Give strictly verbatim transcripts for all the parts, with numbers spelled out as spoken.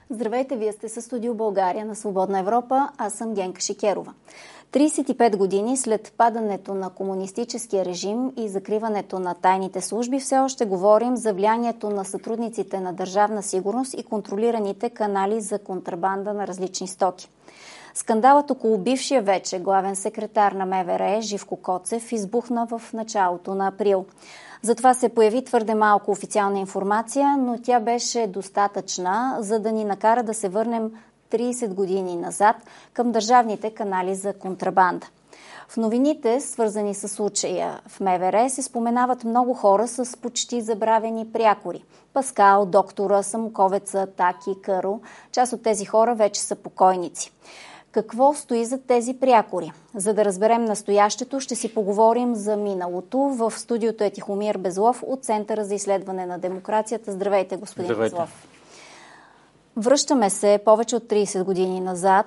Здравейте, вие сте със Студио България на Свободна Европа. Аз съм Генка Шикерова. тридесет и пет години след падането на комунистическия режим и закриването на тайните служби, все още говорим за влиянието на сътрудниците на Държавна сигурност и контролираните канали за контрабанда на различни стоки. Скандалът около бившия вече главен секретар на МВР Живко Коцев избухна в началото на април. За това се появи твърде малко официална информация, но тя беше достатъчна, за да ни накара да се върнем тридесет години назад към държавните канали за контрабанда. В новините, свързани с случая в МВР, се споменават много хора с почти забравени прякори. Паскал, доктора, самоковеца, Таки, Къро. Част от тези хора вече са покойници. Какво стои за тези прякори? За да разберем настоящето, ще си поговорим за миналото. В студиото е Тихомир Безлов от Центъра за изследване на демокрацията. Здравейте, господин Здравейте. Безлов. Връщаме се повече от тридесет години назад,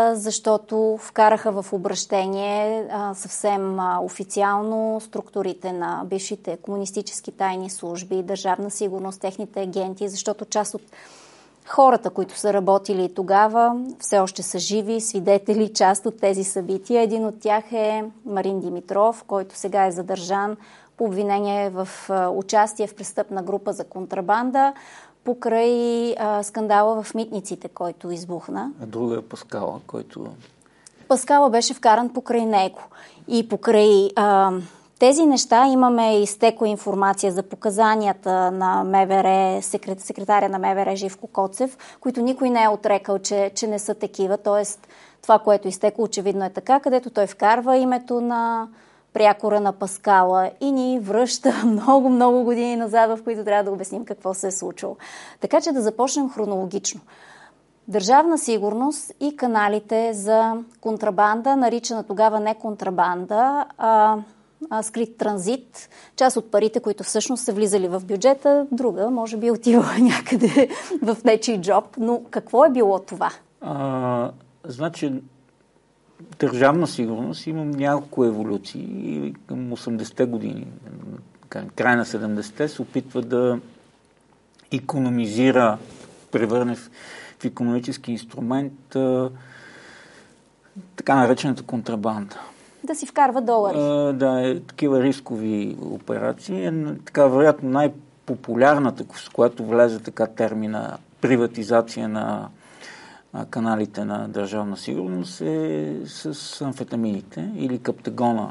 защото вкараха в обращение съвсем официално структурите на бившите комунистически тайни служби, Държавна сигурност, техните агенти, защото част от хората, които са работили тогава, все още са живи, свидетели част от тези събития. Един от тях е Марин Димитров, който сега е задържан по обвинение в участие в престъпна група за контрабанда, покрай а, скандала в митниците, който избухна. А друга е Паскала, който... Паскала беше вкаран покрай него. И покрай а, тези неща имаме изтекла информация за показанията на МВР, секрет, секретаря на МВР Живко Коцев, които никой не е отрекал, че, че не са такива. Тоест, това, което изтекло, очевидно е така, където той вкарва името на прякора на Паскала и ни връща много, много години назад, в които трябва да обясним какво се е случило. Така че да започнем хронологично. Държавна сигурност и каналите за контрабанда, наричана тогава не контрабанда, а, а скрит транзит. Част от парите, които всъщност са влизали в бюджета, друга може би отивала някъде в нечий джоб. Но какво е било това? А, значи... Държавна сигурност има няколко еволюции и към осемдесетте години, край на седемдесетте се опитва да икономизира, превърне в, в икономически инструмент а, така наречената контрабанда. Да си вкарва долари. А, да, е, такива рискови операции. Е, така, вероятно, най-популярната, с която влезе така термина приватизация на каналите на Държавна сигурност е с амфетамините или каптагона,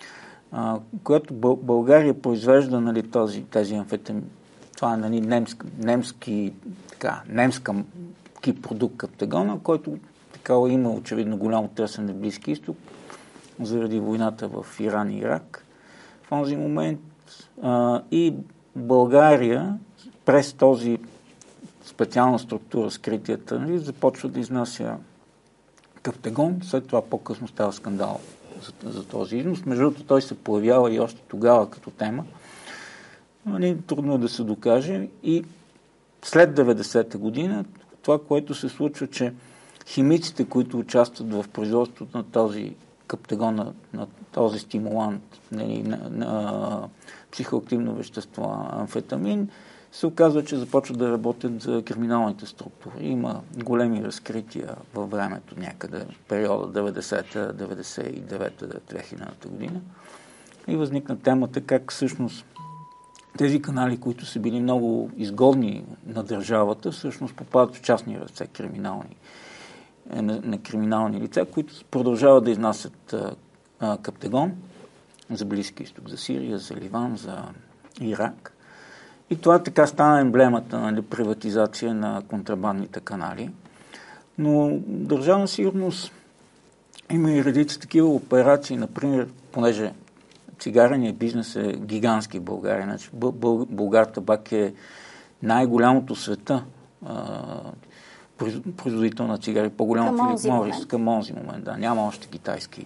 която България произвежда, нали, този, тези амфетамини. Това е, нали, немски, немски, така, немски продукт каптагона, който така има очевидно голямо търсене в Близки изток заради войната в Иран и Ирак в този момент. А, и България през този специална структура, скритията, нали, започва да изнася каптагон. След това по-късно става скандал за, за този износ. Между другото, той се появява и още тогава като тема. Нали, трудно е да се докаже. И след деветдесета година това, което се случва, че химиците, които участват в производството на този каптагон, на, на този стимулант, нали, на, на психоактивно вещество, амфетамин, се оказва, че започват да работят за криминалните структури. Има големи разкрития във времето някъде, в периода деветдесета, деветдесет и девета, две хиляди година. И възникна темата как всъщност тези канали, които са били много изгодни на държавата, всъщност попадат в частни ръце криминални, на, на криминални лица, които продължават да изнасят а, каптагон за Близки изток, за Сирия, за Ливан, за Ирак. И това така стана емблемата, нали, приватизация на контрабандните канали. Но Държавна сигурност има и редица такива операции, например, понеже цигареният бизнес е гигантски в България. Значи, Бъл, Булгартабак е най-голямото в света а, производител на цигари, по-голям от Филип Морис към онзи момент. Да, няма още китайски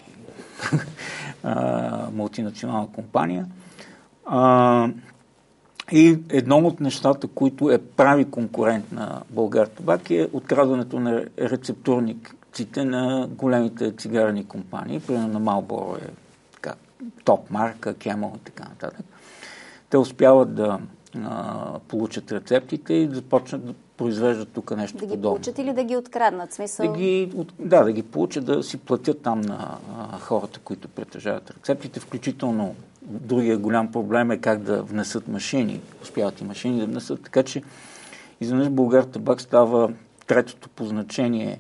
а, мултинационална компания. А, И едно от нещата, които е прави конкурент на Булгартабак, е открадването на рецептурниците на големите цигарени компании. Примерно на Marlboro е така, топ марка, Camel и така нататък. Те успяват да а, получат рецептите и да започнат да произвеждат тук нещо подобно. Да ги подобно. получат или да ги откраднат? Смисъл... Да ги, да, да ги получат, да си платят там на а, хората, които притежават рецептите, включително другия голям проблем е как да внесат машини. Успяват и машини да внесат, така че изведнъж Булгартабак става третото по значение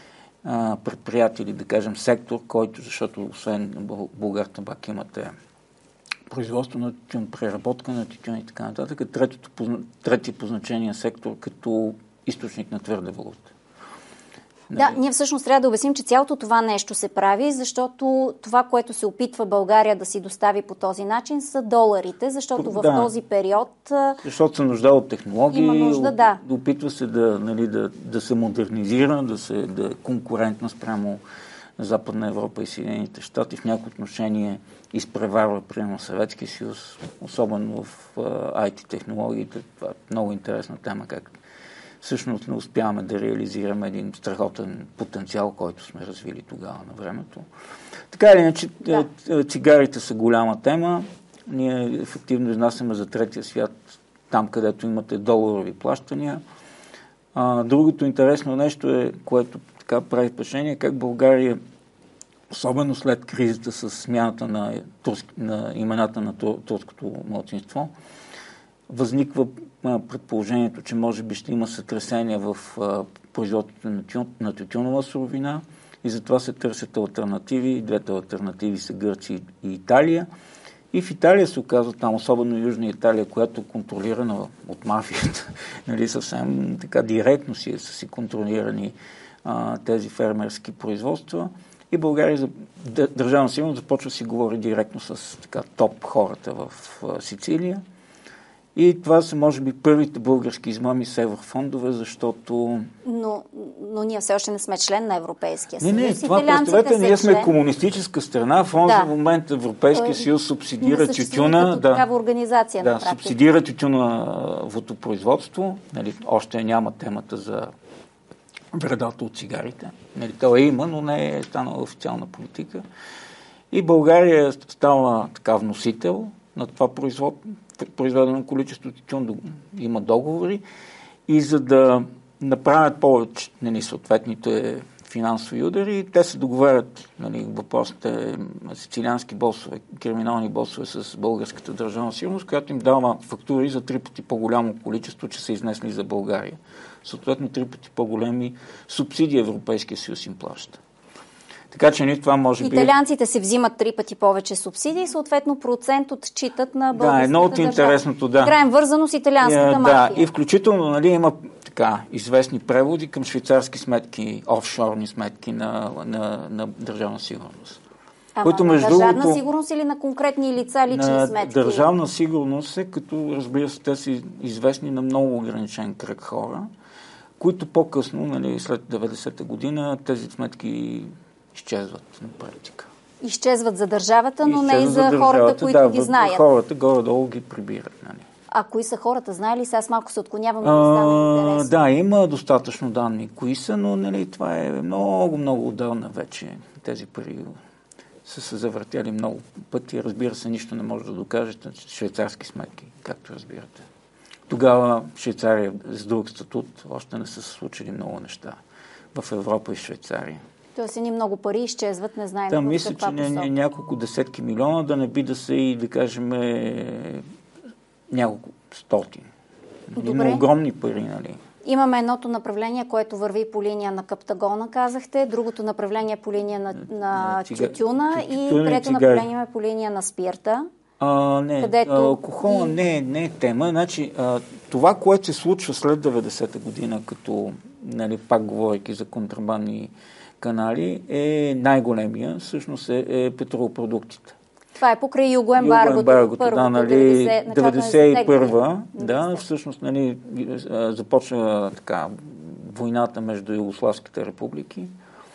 а, предприятие или, да кажем, сектор, който, защото освен Булгартабак имате производство на тютюн, преработка на тютюн и така нататък, третото, трети по значение сектор като източник на твърда валута. Да, ние всъщност трябва да обясним, че цялото това нещо се прави, защото това, което се опитва България да си достави по този начин, са доларите, защото в да. този период... Защото се нужда от технологии, има нужда, да. Опитва се да, нали, да, да се модернизира, да, се, да е конкурентна спрямо Западна Европа и Съединените щати. В някои отношения изпреварва, примерно, Съветския съюз, особено в ай ти технологиите. Това е много интересна тема, как всъщност не успяваме да реализираме един страхотен потенциал, който сме развили тогава на времето. Така или иначе, да. Цигарите са голяма тема. Ние ефективно изнасяме за третия свят, там където имате доларови плащания. А, другото интересно нещо е, което така прави впечатление, как България, особено след кризата с смяната на, турск, на имената на турското малцинство, възниква а, предположението, че може би ще има сътресения в а, производството на, тю, на тютюнова суровина и затова се търсят алтернативи. Двете алтернативи са Гърция и Италия. И в Италия се оказва там, особено Южна Италия, която е контролирана от мафията, нали, съвсем така директно си, са си контролирани а, тези фермерски производства. И България, за държавна сигурност, започва да си говори директно с така, топ хората в а, Сицилия. И това са, може би, първите български измами с еврофондове, защото... Но, но ние все още не сме член на Европейския съюз. Не, не, това представете, ние сме член... комунистическа страна. В този да. момент Европейския съюз субсидира тютюна. Да, такава организация да, на практика. Субсидира тютюновото производство. Нали, още няма темата за вредата от цигарите. Нали, това има, но не е станала официална политика. И България става така вносител на това производство. Произведено количество тютюн, има договори и за да направят повече, нали, съответните финансови удари, те се договарят, нали, въпросите сицилиански босове, криминални босове с българската държавна сигурност, която им дава фактури за три пъти по-голямо количество, че са изнесли за България. Съответно, три пъти по-големи субсидии Европейския съюз им плаща. Така че ни това може би... Италианците се взимат три пъти повече субсидии, съответно процент отчитат на българската държава. Да, едно от интересното, да. Играем вързано с италианската мафия. Да, и включително, нали, има така известни преводи към швейцарски сметки, офшорни сметки на, на, на държавна сигурност. Ама които, между на държавна другото, сигурност или на конкретни лица, лични на сметки? Държавна сигурност е, като разбира се, те са известни на много ограничен кръг хора, които по-късно, нали, след деветдесета година, тези сметки изчезват на практика. Изчезват за държавата, но не и за, за хората, които да, ги знаят. Хората горе-долу ги прибират. Нали. А кои са хората? Знае ли? Сега аз малко се отклонявам, да стане интересно. Да, има достатъчно данни кои са, но нали, това е много, много отдавна вече. Тези пари са се завъртяли много пъти. Разбира се, нищо не може да докажете. Швейцарски сметки, както разбирате. Тогава Швейцария с друг статут още не са се случили много неща в Европа и Швейцария. Тоест едни много пари изчезват, не знаем. Да, мисля, че не, не, няколко десетки милиона, да не би да са и, да кажем, е, няколко стотин. Има огромни пари, нали? Имаме едното направление, което върви по линия на Каптагона, казахте, другото направление по линия на, на, на тютюна, тютюна и трето направление е по линия на спирта. А, не, където... алкохола и... не, не е тема. Значи, а, това, което се случва след деветдесета година, като, нали, пак говорейки за контрабандни канали, е най-големия, всъщност е, е петролопродуктите. Това е покрай югоембаргото. Югоембаргото, да, нали, деветдесет и първа, да, всъщност, нали, започва така войната между югославските републики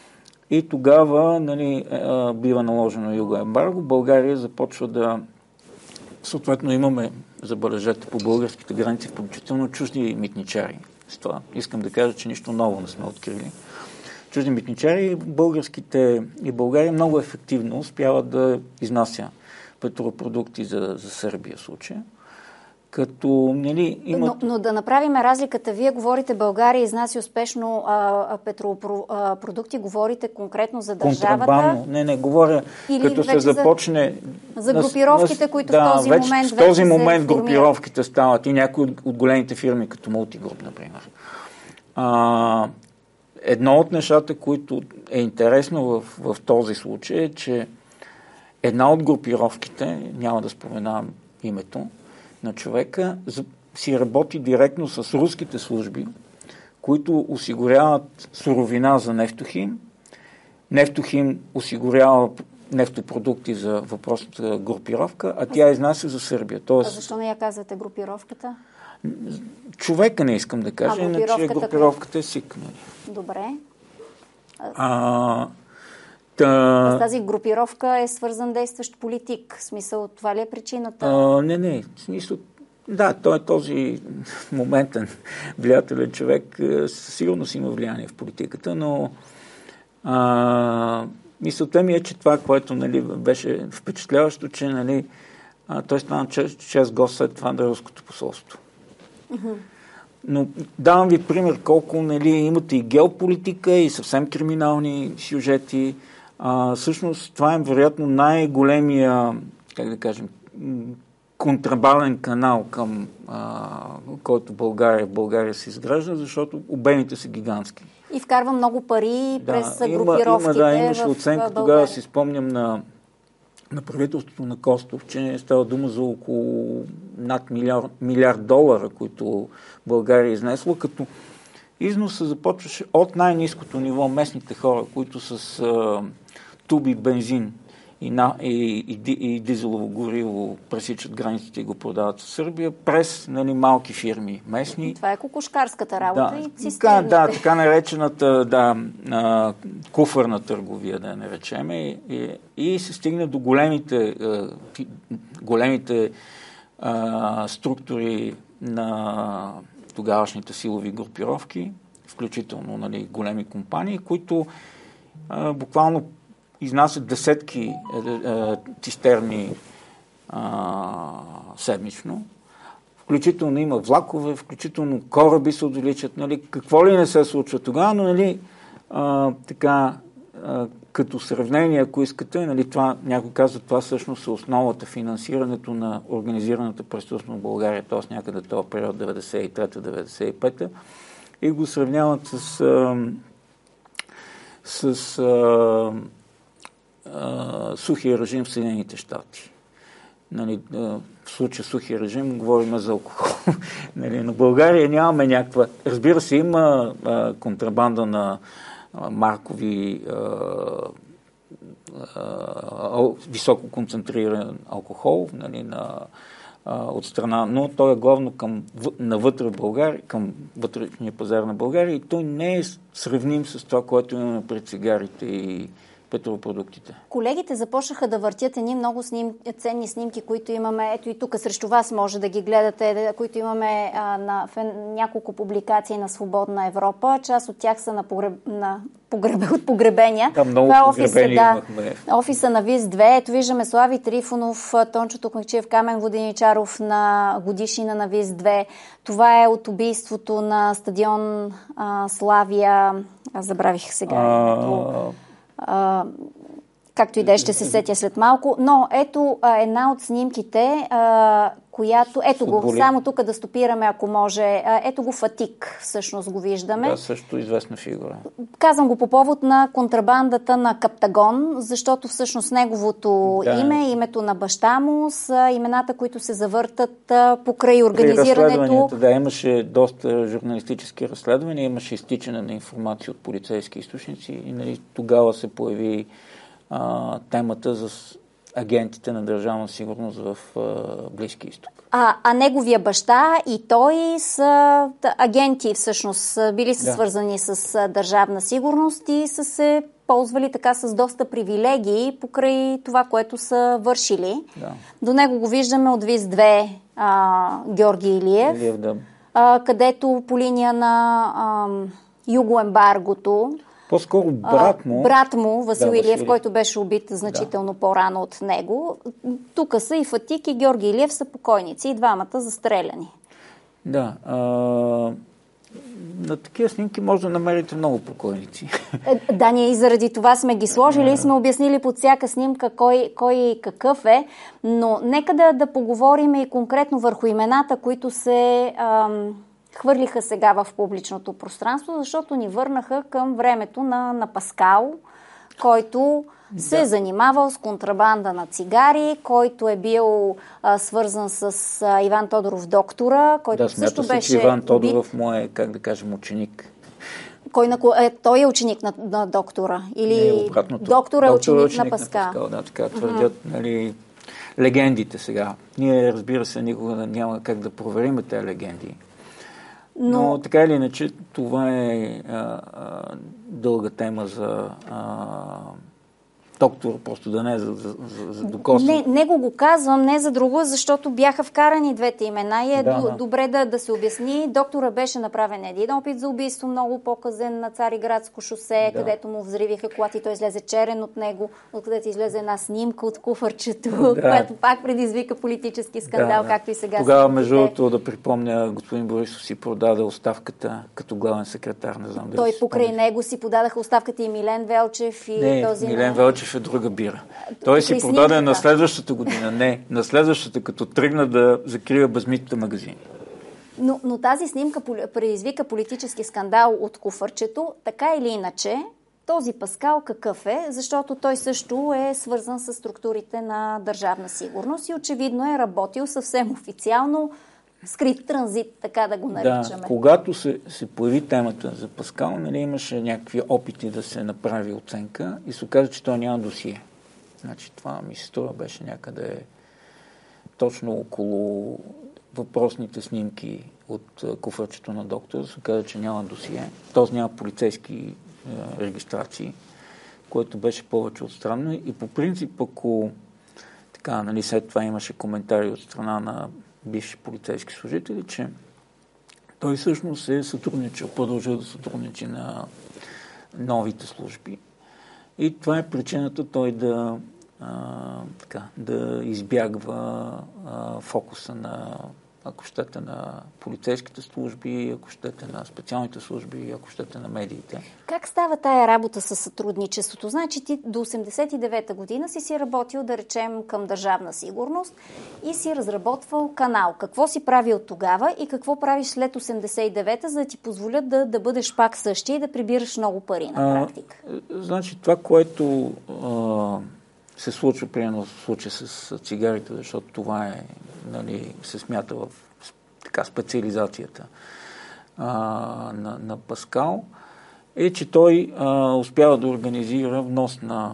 и тогава, нали, бива наложено югоембарго. България започва да, съответно имаме, забележете, по българските граници, включително чужди митничари. С това искам да кажа, че нищо ново не сме открили. Чужди митничари, българските и България много ефективно успяват да изнася петропродукти за, за Сърбия в случая. Като, нали, имат... но, но да направим разликата. Вие говорите, България изнася успешно а, петропродукти, говорите конкретно за държавата. Контрабандно. Не, не, говоря или като се започне... За, за групировките, на, които да, в този вече, момент в този вече момент се групировките стават и някои от, от големите фирми, като Multigroup, например. А, едно от нещата, които е интересно в, в този случай е, че една от групировките, няма да споменавам името на човека, си работи директно с руските служби, които осигуряват суровина за Нефтохим. Нефтохим осигурява нефтопродукти за въпросната групировка, а тя изнася за Сърбия. Тоест, а защо не я казвате групировката? Човека не искам да кажа, иначе групировката е СИК. Добре. А, та... С тази групировка е свързан действащ политик. В смисъл, това ли е причината? А, не, не. В смисъл, да, той е този моментен влиятелен човек. Със сигурност има влияние в политиката, но а, мисълта ми е, че това, което, нали, беше впечатляващо, че, нали, а, той стана шест гост след това на руското посолство. Uh-huh. Но давам ви пример колко, нали, имате и геополитика, и съвсем криминални сюжети. А, всъщност това е вероятно най-големия, как да кажем, контрабанден канал, към а, който България, България се изгражда, защото обемите са гигантски. И вкарва много пари да, през има, групировките има, да, имаше в оценка, тогава си спомням на, на правителството на Костов, че става дума за около над милиард, милиард долара, които България изнесла, като износът започваше от най-ниското ниво, местните хора, които с а, туби бензин и, на, и, и, и дизелово гориво пресичат границите и го продават в Сърбия, през, нали, малки фирми местни. Това е кукушкарската работа, да, и цистерните. Да, да, така наречената, да, а, куфърна търговия, да я наречем, и, и, и се стигне до големите, а, големите а, структури на тогавашните силови групировки, включително, нали, големи компании, които а, буквално изнасят десетки е, е, цистерни а, седмично. Включително има влакове, включително кораби се увеличат. Нали, какво ли не се случва тогава, но, нали, а, така, а, като сравнение, ако искате, нали, това, някой казва, това всъщност е основата, финансирането на организираната престъпност в България, т.е. някъде този период деветдесет и трета деветдесет и пета, и го сравняват с а, с а, а, сухия режим в Съединените щати. Нали, а, в случая сухия режим говорим за алкохол. Нали, на България нямаме някаква... Разбира се, има а, контрабанда на а, маркови а, а, високо концентриран алкохол, нали, на, а, от страна, но той е главно към, навътре в България, към вътрешния пазар на България, и той не е сравним с това, което имаме пред цигарите и петропродуктите. Колегите започнаха да въртят едни много сним, ценни снимки, които имаме, ето и тук срещу вас може да ги гледате, които имаме а, на в, няколко публикации на Свободна Европа. Част от тях са на, погреб, на погреб, от погребения. Да, много Това офиса, да, офиса на ВИС две. Ето виждаме Слави Трифонов, Тончо Токмакчиев, Камен Воденичаров на годишнина на ВИС две. Това е от убийството на стадион а, Славия. Аз забравих сега. А... Uh, както и да е, ще се сетя след малко. Но ето а, една от снимките, а, която... Ето Футболи. Го, само тук да стопираме, ако може. А, ето го Фатик, всъщност го виждаме. Да, също известна фигура. Казвам го по повод на контрабандата на Каптагон, защото всъщност неговото да. име, името на баща му са имената, които се завъртат а, покрай организирането. Да, имаше доста журналистически разследвания, имаше изтичане на информация от полицейски източници и, нали, тогава се появи а, темата за агентите на държавна сигурност в а, Близки изток. А, а неговия баща и той са агенти, всъщност, били са да. свързани с а, държавна сигурност и са се ползвали така с доста привилегии покрай това, което са вършили. Да. До него го виждаме от ВИС две а, Георги Илиев, Илиев да. а, където по линия на а, югоембаргото По-скоро брат му. А, брат му, Васил да, Илиев, Васил... който беше убит значително да. по-рано от него. Тук са и Фатик, и Георги Илиев са покойници, и двамата застреляни. Да. А... На такива снимки може да намерите много покойници. Да, ние и заради това сме ги сложили и сме обяснили под всяка снимка кой, кой какъв е, но нека да, да поговорим и конкретно върху имената, които се ам, хвърлиха сега в публичното пространство, защото ни върнаха към времето на, на Паскал, който се да. е занимавал с контрабанда на цигари, който е бил а, свързан с а, Иван Тодоров доктора, който да, също се, беше че Иван Тодоров му е, как да кажем, ученик. Кой на, е, той е ученик на, на доктора? Или не, обратното. Доктор е ученик, ученик на Паскал? На Паскал, да, така твърдят, mm-hmm. нали, легендите сега. Ние, разбира се, никога няма как да проверим тези легенди. Но, Но така или иначе, това е а, а, дълга тема за а, доктор, просто да не за, за, за, за докосване. Не, не го го казвам, не за друго, защото бяха вкарани двете имена и е да, д- да. добре да, да се обясни. Доктора беше направен един опит за убийство, много по-късен на Цариградско шосе, да. където му взривиха колата и той излезе черен от него, откъдето излезе една снимка от куфарчето, да. която пак предизвика политически скандал, да, както и сега. Тогава, между другото, да припомня, господин Борисов си продаде оставката като главен секретар. Не знам, той да покрай спомня. него си подадаха оставката и Милен Велчев и не, този... Милен Велчев е друга бира. Той си продаде на следващата година. Не, на следващата, като тръгна да закрива безмитните магазини. Но, но тази снимка предизвика политически скандал от куфарчето. Така или иначе, този Паскал какъв е? Защото той също е свързан с структурите на Държавна сигурност и очевидно е работил съвсем официално скрит транзит, така да го наричаме. Да, когато се, се появи темата за Паскал, нали, имаше някакви опити да се направи оценка и се оказа, че той няма досие. Значи това ми се струва беше някъде точно около въпросните снимки от куфърчето на доктора. Се оказа, че няма досие. Т.е. няма полицейски е, регистрации, което беше повече от странно. И по принцип, ако така, нали, след това имаше коментари от страна на бивши полицейски служители, че той всъщност е сътрудничал, продължил да сътрудничи на новите служби. И това е причината той да, а, така, да избягва а, фокуса на, ако щете, на полицейските служби, ако щете на специалните служби, ако щете на медиите. Как става тая работа със сътрудничеството? Значи ти до осемдесет и девета година си си работил, да речем, към Държавна сигурност и си разработвал канал. Какво си правил тогава и какво правиш след осемдесет и девета, за да ти позволят да, да бъдеш пак същия и да прибираш много пари на практика? А, значи това, което а, се случва, примерно в случая с цигарите, защото това е, нали, се смята в така, специализацията а, на, на Паскал, е, че той а, успява да организира внос на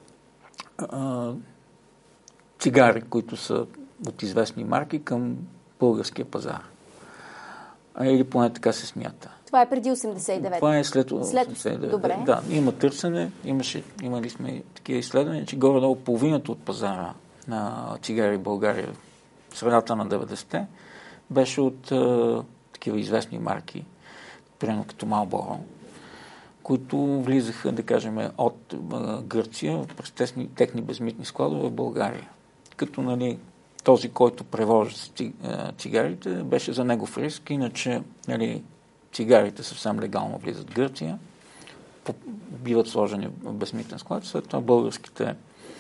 а, цигари, които са от известни марки, към българския пазар. А, или поне така се смята. Това е преди осемдесет и девета. Това е след осемдесет и девета. Добре. Да, има търсене, имаше, имали сме такива изследвания, че горе-долу половината от пазара на цигари в България в средата на деветдесетте беше от а, такива известни марки, примерно като Marlboro, които влизаха, да кажем, от а, Гърция през тесни, техни безмитни складове в България. Като, нали, този, който превожда цигарите, беше за негов риск, иначе, нали, цигарите съвсем легално влизат в Гърция, биват сложени в безмитен склад, след това българските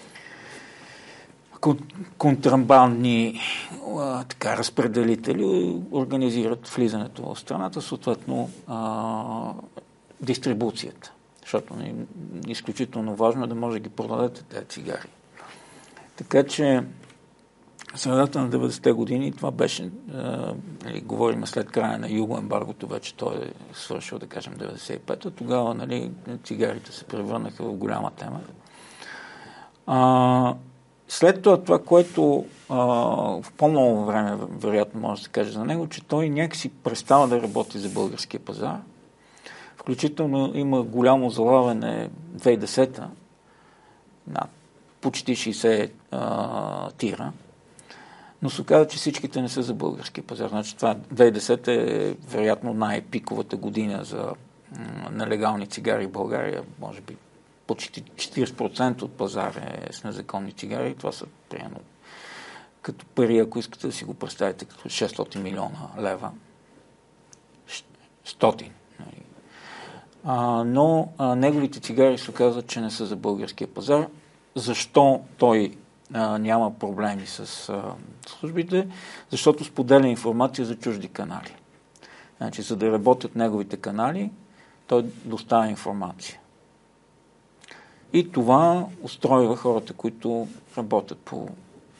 контрабандни така, разпределители организират влизането в страната, съответно а, дистрибуцията. Защото е изключително важно е да може да ги продадете тези цигари. Така че в средата на деветдесетте години това беше, а, нали, говорим след края на югоембаргото, вече той е свършил, да кажем, деветдесет и пета. Тогава, нали, цигарите се превърнаха в голяма тема. А, след това, това, което а, в по-много време, вероятно може да се каже за него, че той някакси престава да работи за българския пазар. Включително има голямо залавяне две хиляди и десета на почти шейсет а, тира, но се оказа, че всичките не са за българския пазар. Значи това две хиляди и десета е вероятно най-пиковата година за нелегални цигари в България, може би почти четирийсет процента от пазара е с незаконни цигари. Това са примерно като пари, ако искате да си го представите, като шестстотин милиона лева. Стотин. А, но а, неговите цигари се оказват, че не са за българския пазар. Защо той а, няма проблеми с а, службите? Защото споделя информация за чужди канали. Значи, за да работят неговите канали, той доставя информация. И това устройва хората, които работят по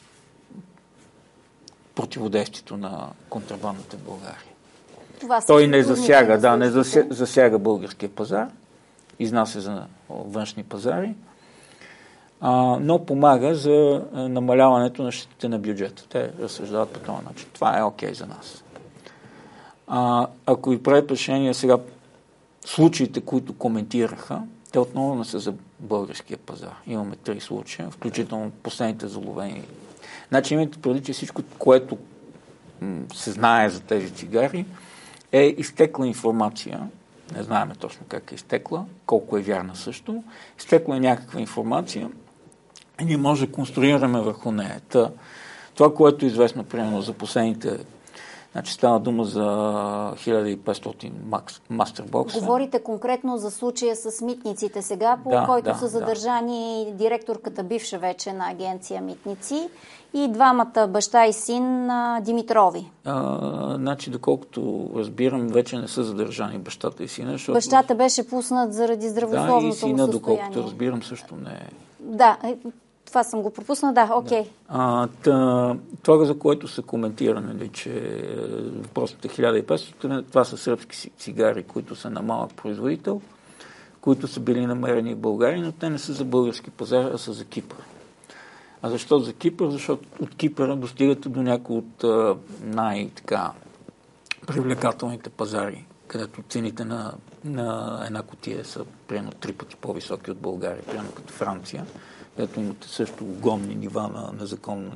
противодействието на контрабандата в България. Това той не засяга, да, не засяга, засяга българския пазар, изнася за външни пазари, а, но помага за намаляването на щетите на бюджета. Те разсъждават по този начин. Това е окей за нас. А, ако ви правят решение сега, случаите, които коментираха, те отново не са за българския пазар. Имаме три случая, включително последните заловени. Значи имайте преди, че всичко, което м- се знае за тези цигари, е изтекла информация. Не знаем точно как е изтекла, колко е вярна също. Изтекла е някаква информация и ние може да конструираме върху нея. Та, това, което е известно, примерно, за последните. Значи става дума за хиляда и петстотин мастербокса. Говорите конкретно за случая с митниците сега, по да, който да, са задържани да. директорката бивша вече на агенция Митници и двамата баща и син на Димитрови. А, значи, доколкото разбирам, вече не са задържани бащата и сина. Защото... Бащата беше пуснат заради здравословното да, и сина, му състояние. Доколкото разбирам, също не е. Да, това съм го пропуснала, да, окей. Okay. Да. А, това, за което се коментира, нали, че въпросите хиляда и петстотин, това са сръбски цигари, които са на малък производител, които са били намерени в България, но те не са за български пазар, а са за Кипър. А защо за Кипър? Защото от Кипъра достигате до някои от най-така привлекателните пазари, където цените на, на една кутия са примерно три пъти по-високи от България, примерно като Франция, където имате също огромни нива на незаконни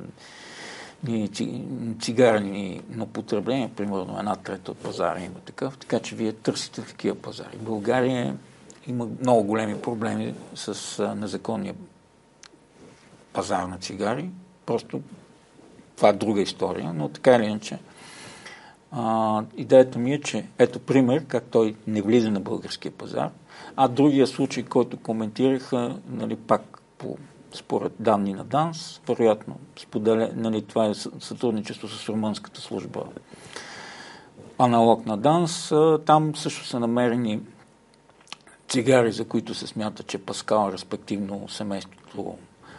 цигарни на потребление, примерно една трета от пазара има такъв, така че вие търсите такива пазари. България има много големи проблеми с незаконния пазар на цигари. Просто това е друга история, но така или иначе. А, идеята ми е, че ето пример, как той не влиза на българския пазар, а другия случай, който коментираха, нали, пак по, според данни на ДАНС, вероятно споделя, нали, това е сътрудничество с румънската служба, аналог на ДАНС, там също са намерени цигари, за които се смята, че Паскал, респективно семейството,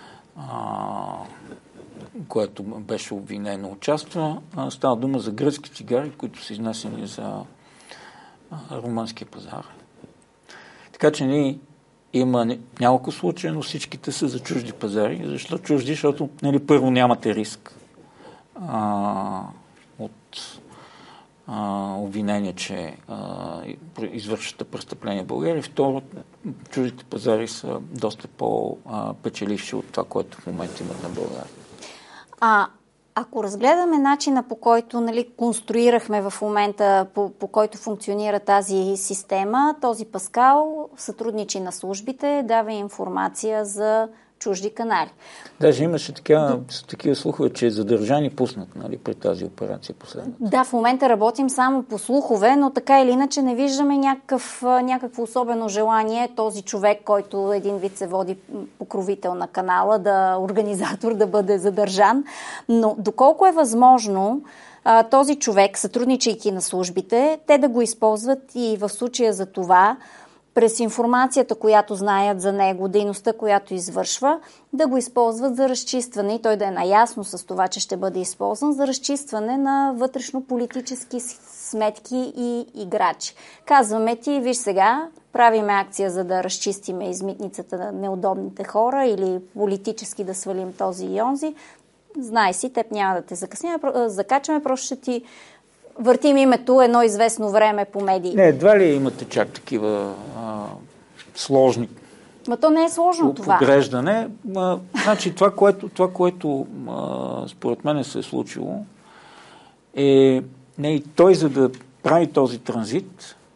а, което беше обвинено, участва. Става дума за гръцки цигари, които са изнесени за а, румънския пазар. Така че ние има няколко случая, но всичките са за чужди пазари. Защо чужди? Защото, нали, първо нямате риск а, от а, обвинение, че а, извършвате престъпление в България. Второ, чуждите пазари са доста по-печеливши от това, което в момента имат на България. А ако разгледаме начина, по който, нали, конструирахме в момента, по, по който функционира тази система, този Паскал сътрудничи на службите, дава информация за чужди канали. Даже имаше така, такива слухове, че е задържан и пуснат, нали, при тази операция последната. Да, в момента работим само по слухове, но така или иначе не виждаме някакъв, някакво особено желание този човек, който един вид се води покровител на канала, да организатор, да бъде задържан. Но доколко е възможно този човек, сътрудничайки на службите, те да го използват и в случая за това, през информацията, която знаят за него, дейността, която извършва, да го използват за разчистване и той да е наясно с това, че ще бъде използван за разчистване на вътрешно-политически сметки и играчи. Казваме ти, виж сега, правиме акция, за да разчистиме из митницата на неудобните хора или политически да свалим този и онзи. Знай си, теб няма да те закъсняме, закачаме, просто ще ти въртим името едно известно време по медии. Не, едва ли имате чак такива а, сложни. Ма то не е сложно това. Подреждане. А, значи това, което, това, което а, според мен се е случило, е не, той за да прави този транзит,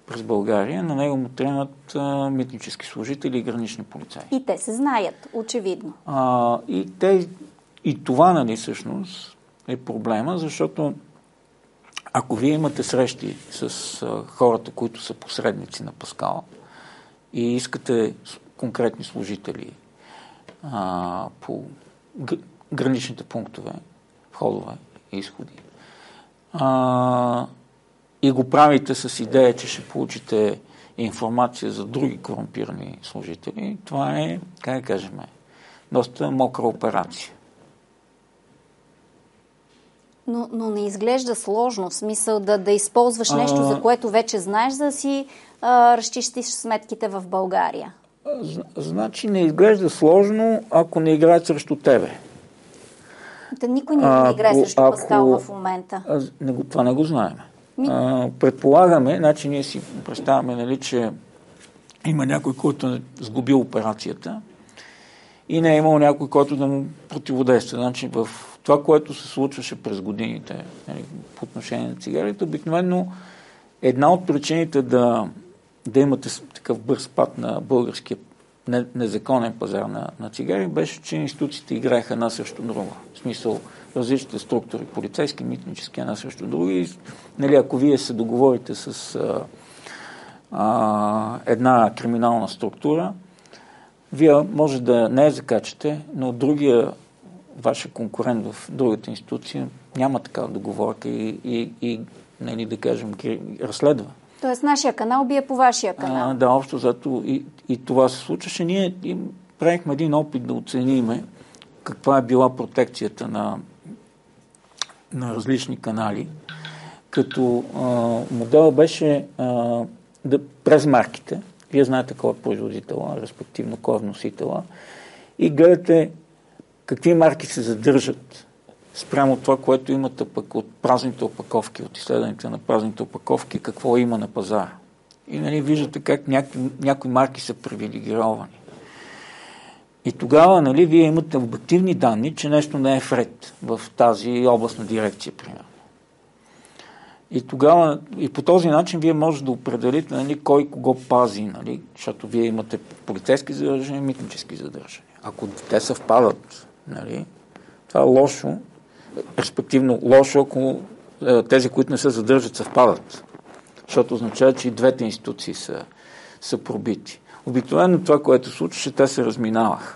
през България, на него му тръгнат а, митнически служители и гранични полицаи. И те се знаят, очевидно. А, и, те, и това, нали, всъщност е проблема, защото ако вие имате срещи с а, хората, които са посредници на Паскал и искате конкретни служители а, по граничните пунктове, входове и изходи, а, и го правите с идея, че ще получите информация за други корумпирани служители, това е, как да кажем, доста мокра операция. Но, но не изглежда сложно, в смисъл да, да използваш нещо, а, за което вече знаеш, за да си а, разчистиш сметките в България. Значи не изглежда сложно, ако не играят срещу тебе. Да, никой не, не играе срещу ако, Паскал в момента. А, не, това не го знаем. А, предполагаме, значи ние си представяме, нали, че има някой, който е сгубил операцията и не е имал някой, който да му противодейства. Значи в това, което се случваше през годините, нали, по отношение на цигарите, обикновено една от причините да, да имате такъв бърз спад на българския незаконен пазар на, на цигари беше, че институциите играеха една срещу друга. В смисъл, различните структури, полицейски, митнически, една срещу друга. И, нали, ако вие се договорите с а, а, една криминална структура, вие може да не я закачате, но другия вашия конкурент в другата институция няма такава договорка и, и, и нали, да кажем, ги разследва. Тоест нашия канал бие по вашия канал. А, да, общо зато и, и това се случваше. Ние им правихме един опит да оцениме каква е била протекцията на, на различни канали, като а, модел беше а, да, през марките. Вие знаете кой е производителя, респективно кой е вносителя, и гледате какви марки се задържат спрямо това, което имате пък от празните опаковки, от изследваните на празните опаковки, какво има на пазара. И, нали, виждате как някои, някои марки са привилегировани. И тогава, нали, вие имате обективни данни, че нещо не е вред в тази областна дирекция, примерно. И тогава, и по този начин вие можете да определите, нали, кой кого пази, нали, защото вие имате полицейски задържания, митнически задържания. Ако те съвпадат, нали, това е лошо, респективно лошо, ако тези, които не се задържат, съвпадат. Защото означава, че и двете институции са, са пробити. Обикновено това, което случваше, те се разминаваха.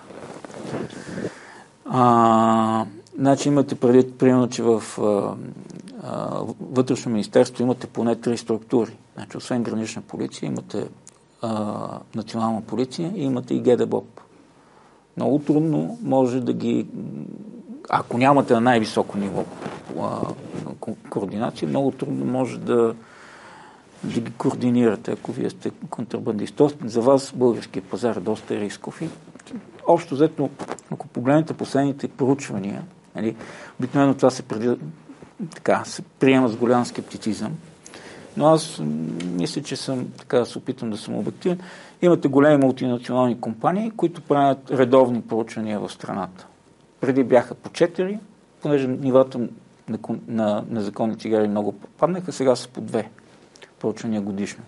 А, значи имате преди, примерно, че в а, а, Вътрешно министерство имате поне три структури. Значи, освен гранична полиция, имате а, национална полиция и имате и ГДБОП. Много трудно може да ги... Ако нямате на най-високо ниво а, координация, много трудно може да, да ги координирате, ако вие сте контрабандист. За вас българския пазар е доста рисков и общо взето, ако погледнете последните проучвания, нали, обикновено това се, преди, така, се приема с голям скептицизъм, но аз мисля, че съм, така се опитам да съм обективен. Имате големи мултинационални компании, които правят редовни проучвания в страната. Преди бяха по четири, понеже нивата на, на незаконни цигари много паднаха, сега са по две проучвания годишно.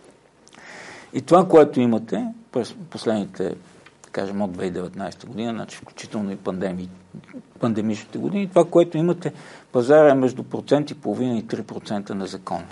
И това, което имате през последните, кажем, от две хиляди и деветнадесета година, значи включително и пандемии, пандемичните години, това, което имате, пазара е между процент и половина и три процента незаконно.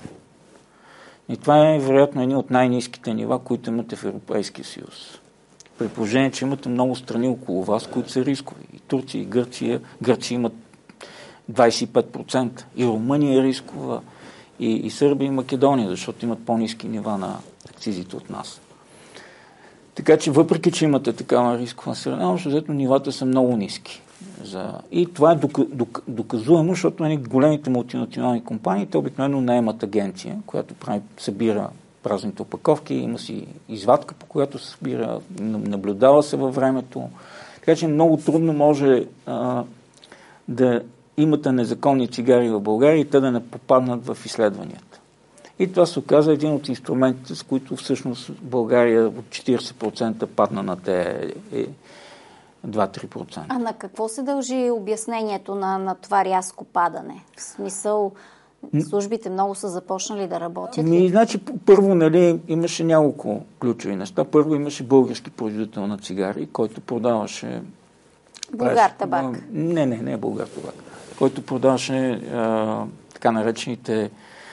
И това е, вероятно, едни от най-ниските нива, които имате в Европейския съюз. При положение, че имате много страни около вас, които са рискови. И Турция, и Гърция. Гърция имат двадесет и пет процента. И Румъния е рискова. И, и Сърбия, и Македония, защото имат по-ниски нива на акцизите от нас. Така че, въпреки че имате такава рискова страна, общо взето нивата са много ниски. За... И това е док... Док... доказуемо, защото нали, големите мултинационални компании, те обикновено наемат агенция, която прави, събира празните опаковки, има си извадка, по която се събира, наблюдава се във времето. Така че много трудно може а, да имате незаконни цигари в България и те да не попаднат в изследванията. И това се оказа един от инструментите, с които всъщност България от четиридесет процента падна на те два-три процента. А на какво се дължи обяснението на, на това рязко падане? В смисъл, Службите много са започнали да работят. Ми, значи, първо, нали, имаше няколко ключови неща. Първо имаше български производител на цигари, който продаваше... Българ табак. Не, не, не е българ табак. Който продаваше а, така наречените,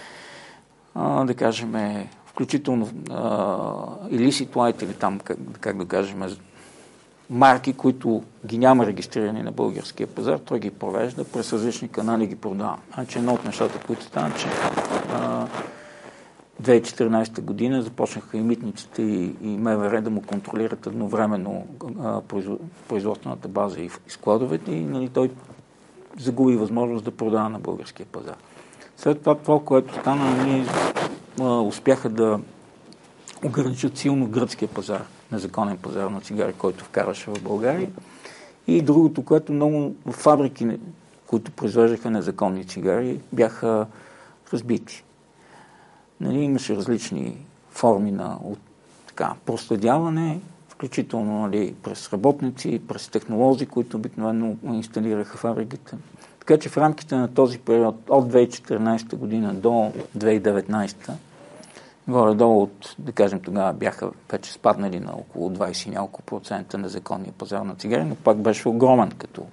а, да кажем, включително illicit light или там, как, как да кажем, марки, които ги няма регистрирани на българския пазар, той ги провежда, през различни канали ги продава. Значи едно от нещата, които стана, че а, две хиляди и четиринадесета година започнаха и митниците и, и МВР да му контролират едновременно а, производствената база и, и складовете и нали, той загуби възможност да продава на българския пазар. След това, това което стана, ние успяха да ограничат силно гръцкия пазар, незаконен пазар на цигари, който вкараше в България. И другото, което много фабрики, които произвеждаха незаконни цигари, бяха разбити. Нали, имаше различни форми на от, така, проследяване, включително нали, през работници, през технолози, които обикновено инсталираха фабриките. Така че в рамките на този период от две хиляди и четиринадесета година до две хиляди и деветнадесета, горе-долу от, да кажем, тогава бяха вече спаднали на около двадесет и няколко процента незаконния пазар на цигари, но пак беше огромен, като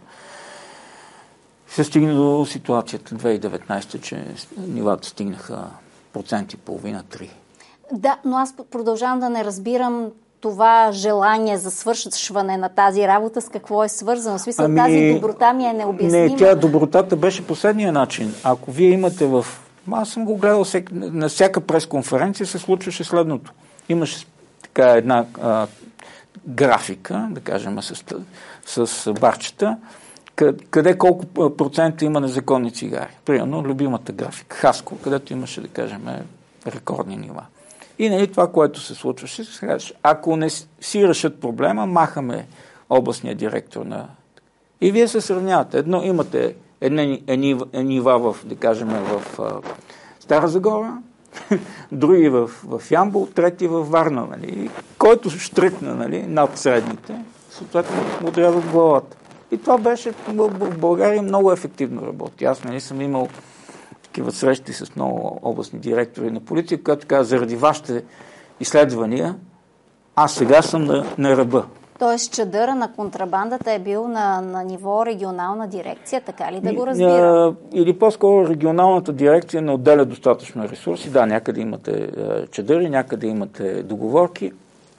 се стигна до ситуацията две хиляди и деветнадесета, че нивата стигнаха процент и половина, три. Да, но аз продължавам да не разбирам това желание за свършване на тази работа с какво е свързано. В смисъл, ами, тази доброта ми е необяснима. Не, тя добротата беше последния начин. Ако вие имате в... Аз съм го гледал всек... на всяка пресконференция се случваше следното. Имаше така една а, графика, да кажем, с, с барчета, къде колко процента има незаконни цигари. Примерно, любимата графика, Хаско, където имаше, да кажем, рекордни нива. И нали, това, което се случваше, сега, ако не си решат проблема, махаме областния директор на... И вие се сравнявате. Едно, имате едни, едни, едни нива в, да кажем, в а, Стара Загора, други в, в Ямбол, трети в Варна. Нали. Който штрикна нали, над средните, съответно му отрязат главата. И това беше в България много ефективно работи. Аз нали, съм имал такива срещи с много областни директори на полиция, които казва, заради вашите изследвания, аз сега съм на, на ръба. Тоест, чадъра на контрабандата е бил на, на ниво регионална дирекция, така ли да го разбира? Или по-скоро регионалната дирекция не отделя достатъчно ресурси. Да, някъде имате чадъри, някъде имате договорки,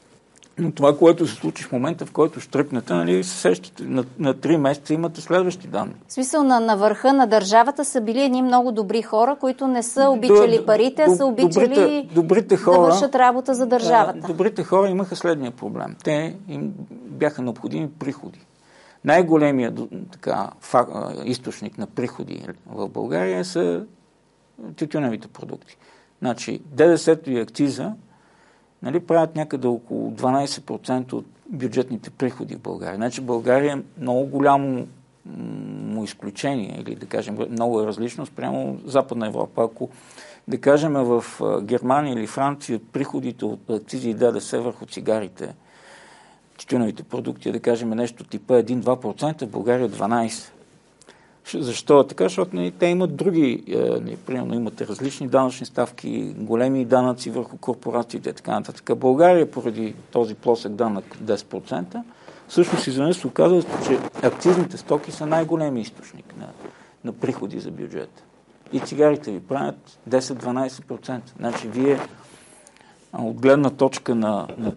но това, което се случи в момента, в който штръкнете, нали, се сещате, на, на три месеца имате следващи данни. В смисъл, на, на върха на държавата са били едни много добри хора, които не са обичали До, парите, а са обичали добрите, добрите хора, да вършат работа за държавата. Добрите хора имаха следния проблем. Те им бяха необходими приходи. Най-големият така, фак, източник на приходи в България са тютюневите продукти. Значи, ДДС-то и акциза нали, правят някъде около дванадесет процента от бюджетните приходи в България. Значи България е много голямо му изключение, или да кажем много е различно спрямо Западна Европа. Ако да кажем в Германия или Франция приходите от акцизи и ДДС върху цигарите, тютюневите продукти, да кажем нещо типа един до два процента, в България дванадесет процента. Защо е така? Защото не, те имат други, не, примерно имат различни данъчни ставки, големи данъци върху корпорациите и така нататък. България поради този плосък данък десет процента, всъщност изведнъж се оказва, че акцизните стоки са най-големи източник на, на приходи за бюджета. И цигарите ви правят десет до дванадесет процента. Значи вие от гледна точка на, на,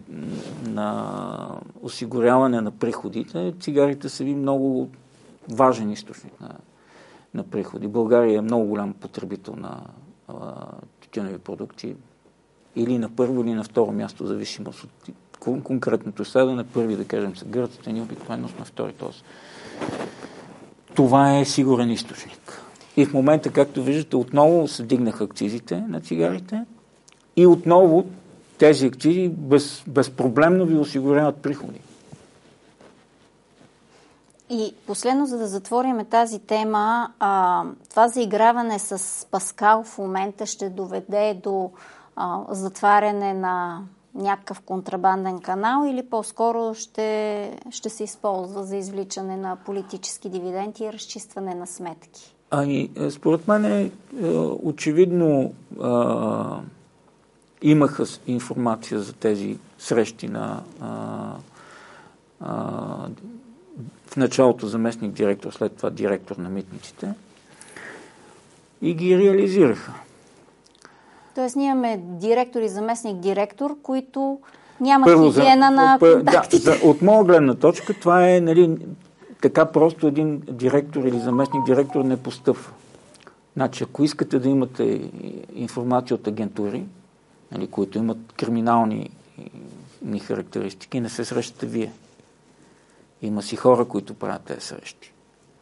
на осигуряване на приходите, цигарите са ви много важен източник на, на приходи. България е много голям потребител на тютюневи продукти. Или на първо, или на второ място, в зависимост от кон- конкретното изследване. Първи, да кажем, са гърците, ни обикновено на втори този. Това е сигурен източник. И в момента, както виждате, отново се дигнаха акцизите на цигарите и отново тези акцизи без, безпроблемно ви осигуряват приходи. И последно, за да затворим тази тема, а, това заиграване с Паскал в момента ще доведе до а, затваряне на някакъв контрабанден канал или по-скоро ще, ще се използва за извличане на политически дивиденти и разчистване на сметки? Ами, според мен е, очевидно а, имаха информация за тези срещи на а, а, в началото заместник директор, след това директор на митниците и ги реализираха. Тоест ние имаме директор и заместник директор, които нямат хигиена на контактите. Да, за, от моя гледна точка това е, нали, така просто един директор или заместник директор не постъпва. Значи, ако искате да имате информация от агентури, нали, които имат криминални ни характеристики, не се срещате вие. Има си хора, които правят тези срещи.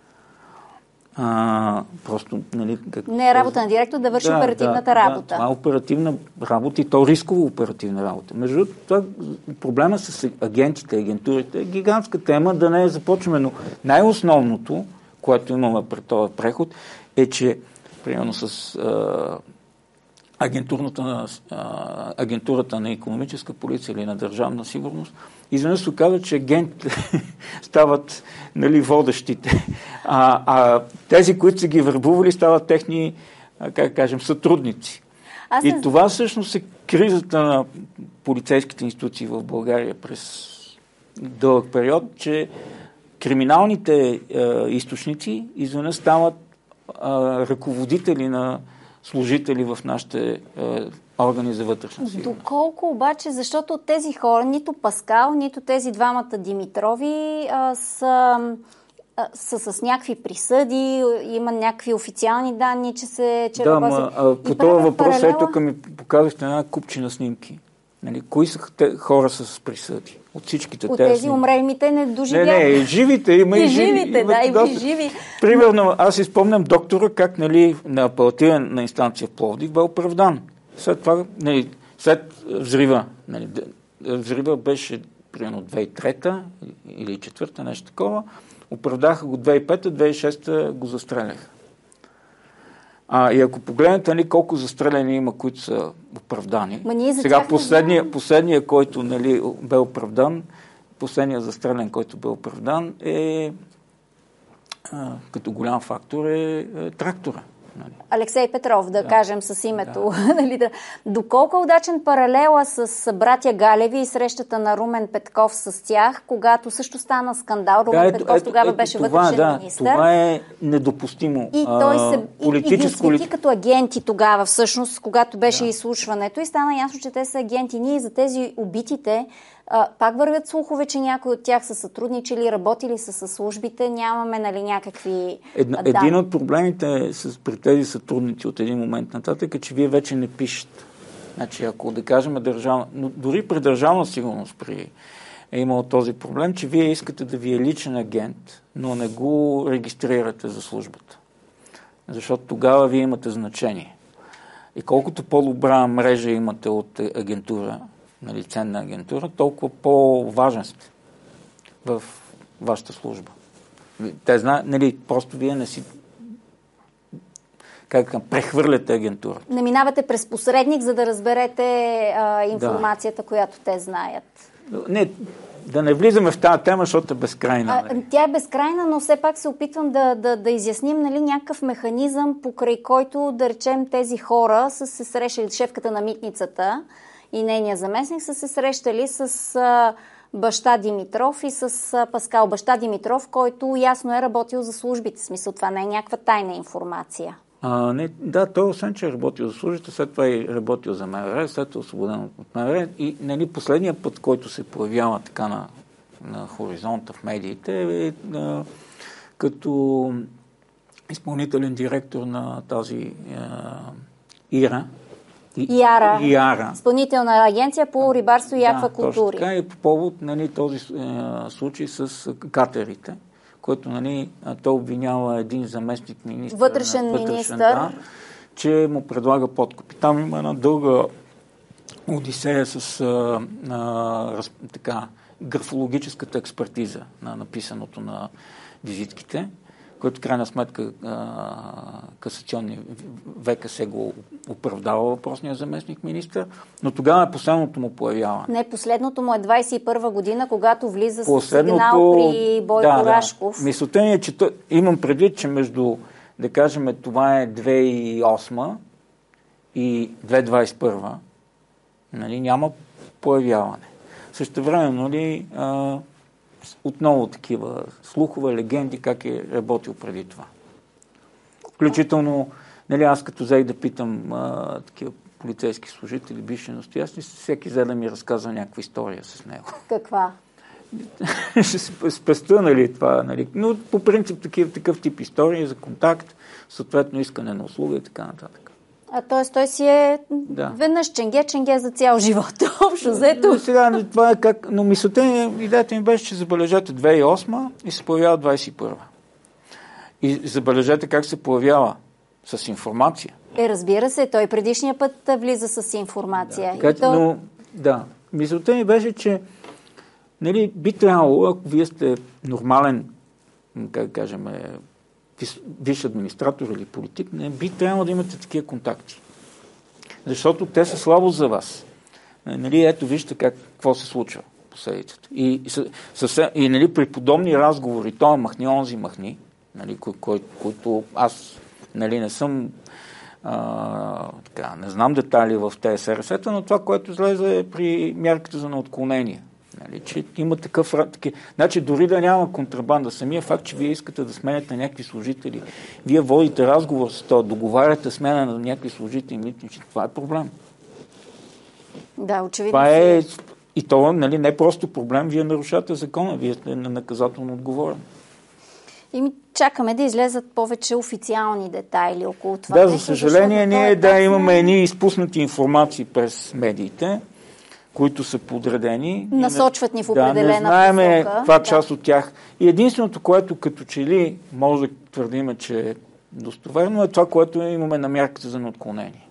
А, просто, нали, как, не е работа на директор да върши да, оперативната да, работа. Да, това е оперативна работа и то рисково оперативна работа. Между това, проблема с агентите, агентурите е гигантска тема, да не започваме, но най-основното, което имаме пред този преход, е, че примерно с а, агентурата, а, агентурата на икономическа полиция или на държавна сигурност, изведнъж се оказва, че агентите стават, нали, водещите, а, а тези, които са ги върбували, стават техни, как кажем, сътрудници. Аз и не... това всъщност е кризата на полицейските институции в България през дълъг период, че криминалните е, източници изведнъж стават е, ръководители на служители в нашите е, органи за вътрешна сигурност. Доколко обаче, защото тези хора, нито Паскал, нито тези двамата Димитрови а, са, а, са с някакви присъди, има някакви официални данни, че се... Че да, ма, а, по този въпрос, паралела... ето тук ми показахте една купчина снимки. Нали, кои са те, хора с присъди? От всичките от тези. От тези умрелите не доживяха. Не, не, живите, има и, и живи. Живите, има, да, да, и живи. Примерно, аз изпомням доктора как, нали, на апелативна инстанция в Пловдив бе оправдан. След това, нали, след взрива, нали, взрива беше примерно две хиляди и трета или две хиляди и четвърта, нещо такова, оправдаха го две хиляди и пета, две хиляди и шеста го застреляха. А, и ако погледнете, нали, колко застреляни има, които са оправдани. Сега последния, последния, който, нали, бе оправдан, последният застрелен, който бе оправдан, е а, като голям фактор е, е трактора. Нали. Алексей Петров, да, да кажем с името. Да. Нали, да. Доколко е удачен паралела с братя Галеви и срещата на Румен Петков с тях, когато също стана скандал. Румен да, ето, Петков ето, тогава ето, беше това, вътрешен да, министър. Това е недопустимо. И той се политическо... и, и ги свети като агенти тогава, всъщност, когато беше да. изслушването. И стана ясно, че те са агенти. Ние за тези убитите а, пак вървят слухове, че някои от тях са сътрудничили, работили са със службите. Нямаме, нали, някакви... Една, един от проблемите с, при тези сътрудници от един момент нататък е, че вие вече не пишете. Значи, ако да кажем държавна... Но дори при държавна сигурност при... е имал този проблем, че вие искате да ви е личен агент, но не го регистрирате за службата. Защото тогава вие имате значение. И колкото по-добра мрежа имате от агентура, нали, ценна агентура, толкова по-важен сте в вашата служба. Те знаят, нали, просто вие не си как прехвърляте агентура. Не минавате през посредник, за да разберете а, информацията, да. Която те знаят. Не, да не влизаме в тази тема, защото е безкрайна. А, тя е безкрайна, но все пак се опитвам да, да, да изясним, нали, някакъв механизъм, покрай който, да речем, тези хора са се срещали, шефката на митницата и нейния заместник са се срещали с а, баща Димитров и с а, Паскал. Баща Димитров, който ясно е работил за службите. В смисъл, това не е някаква тайна информация. А, не, да, той освен, че е работил за службите, след това е работил за МВР, след това е освободен от МВР. И, нали, последния път, който се появява така на, на хоризонта в медиите, е а, като изпълнителен директор на тази а, ИРА. И, Яра. Яра. Изпълнителна агенция по рибарство и аквакултури. Да, точно така и по повод, нали, този а, случай с катерите, който, нали, той обвинява един заместник министър, вътрешен министър, да, че му предлага подкупи. Там има една дълга одисея с а, а, раз, така, графологическата експертиза на написаното на визитките, който крайна сметка а, касационния ВКС го оправдава въпросния заместник министър, но тогава е последното му появяване. Не, последното му е двадесет и първа година, когато влиза с сигнал при Бойко да, Рашков. Да. Мисълта ми е, че то, имам предвид, че между да кажем, това е две хиляди и осма и две хиляди двадесет и първа, нали, няма появяване. Същевременно, нали, а, отново такива слухове, легенди, как е работил преди това. Включително, нали, аз като взех да питам а, такива полицейски служители, бивши настоящи, всеки взе да ми разказва някаква история с него. Каква? Ще се спестя, нали, това, нали. Но по принцип такив, такъв тип истории за контакт, съответно искане на услуга и така нататък. А т.е. той си е да. веднъж ченге, ченге за цял живот. Общо взето. Сега, това е как... Но мисълта ми, идеята ми беше, че забележете две хиляди и осма и се появява двадесет и първа. И забележете как се появява с информация. Е, разбира се, той предишния път влиза с информация. Да, така, то... но, да. Мисълта ми беше, че нали, би трябвало, ако вие сте нормален, как да кажем, висш администратор или политик, не би трябвало да имате такива контакти. Защото те са слабо за вас. Нали, ето вижте как, какво се случва последицата. И, съвсем, и нали, при подобни разговори, той махни, онзи махни, нали, кой, кой, който аз нали, не съм а, така, не знам детайли в тези СРС-та, но това, което излезе при мярката за неотклонение. Нали, че има такъв... Таки, значи дори да няма контрабанда, самия факт, че вие искате да сменяте някакви служители, вие водите разговор с това, договаряте смена на някакви служители, митничи, това е проблем. Да, очевидно. Това е... И то нали, не е просто проблем, вие нарушате закона, вие сте наказателно отговорен. И ми чакаме да излезат повече официални детайли около това. Да, за съжаление, ние да имаме едни изпуснати информации през медиите, които са подредени. Насочват ни в определена да, не знаеме посока. каква да. част от тях. И единственото, което като че ли може да твърдим, че е достоверно, е това, което имаме на мярката за неотклонение.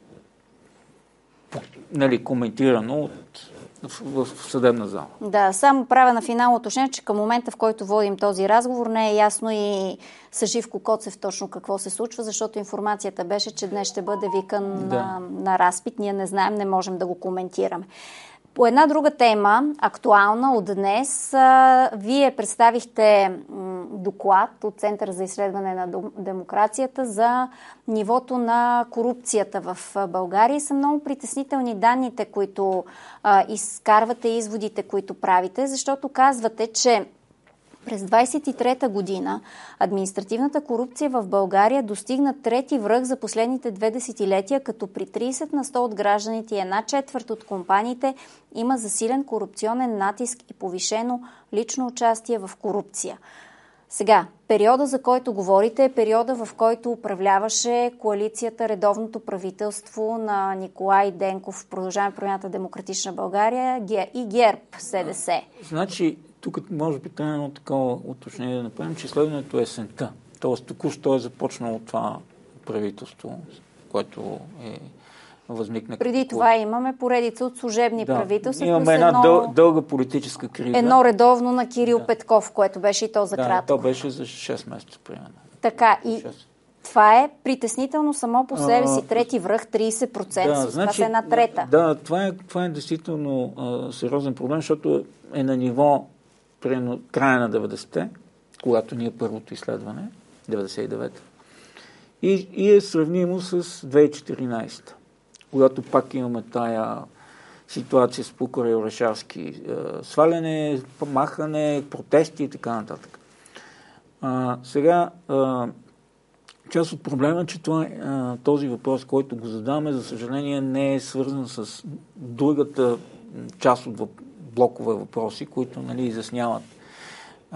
Нали, коментирано от, в, в съдебна зала. Да, само правя на финал уточнение, че към момента, в който водим този разговор, не е ясно и с Живко Коцев точно какво се случва, защото информацията беше, че днес ще бъде викан да. на, на разпит. Ние не знаем, не можем да го коментираме. По една друга тема, актуална от днес, а, вие представихте м, доклад от Центъра за изследване на демокрацията за нивото на корупцията в България. Са много притеснителни данните, които а, изкарвате, изводите, които правите, защото казвате, че през двадесет и трета година административната корупция в България достигна трети връх за последните две десетилетия, като при тридесет на сто от гражданите и една четвърт от компаниите има засилен корупционен натиск и повишено лично участие в корупция. Сега, периода, за който говорите, е периода, в който управляваше коалицията, редовното правителство на Николай Денков, Продължаваме промяната Демократична България и ГЕРБ, СДС. Значи, тук може би трябва едно такова уточнение да направим, че следването е есента. Тоест, току-що е започнало това правителство, което е възникна. Преди това имаме поредица от служебни да, правителства. Имаме една едно, дъл, дълга политическа криза. Едно редовно на Кирил да. Петков, което беше и то за да, кратко. То беше за шест месеца, примерно. Така, и шест. Това е притеснително само по себе си. Трети връх, тридесет процента. Да, значи, това е една трета. Да, това е, това е действително а, сериозен проблем, защото е на ниво при края на деветдесетте, когато ние първото изследване, деветдесет и девета, и, и е сравнимо с две хиляди и четиринадесета, когато пак имаме тая ситуация с Пукър и Орешарски, е, сваляне, махане, протести и така нататък. А, сега, а, част от проблема е, че това, а, този въпрос, който го задаваме, за съжаление не е свързан с другата част от блокове въпроси, които нали, изясняват а,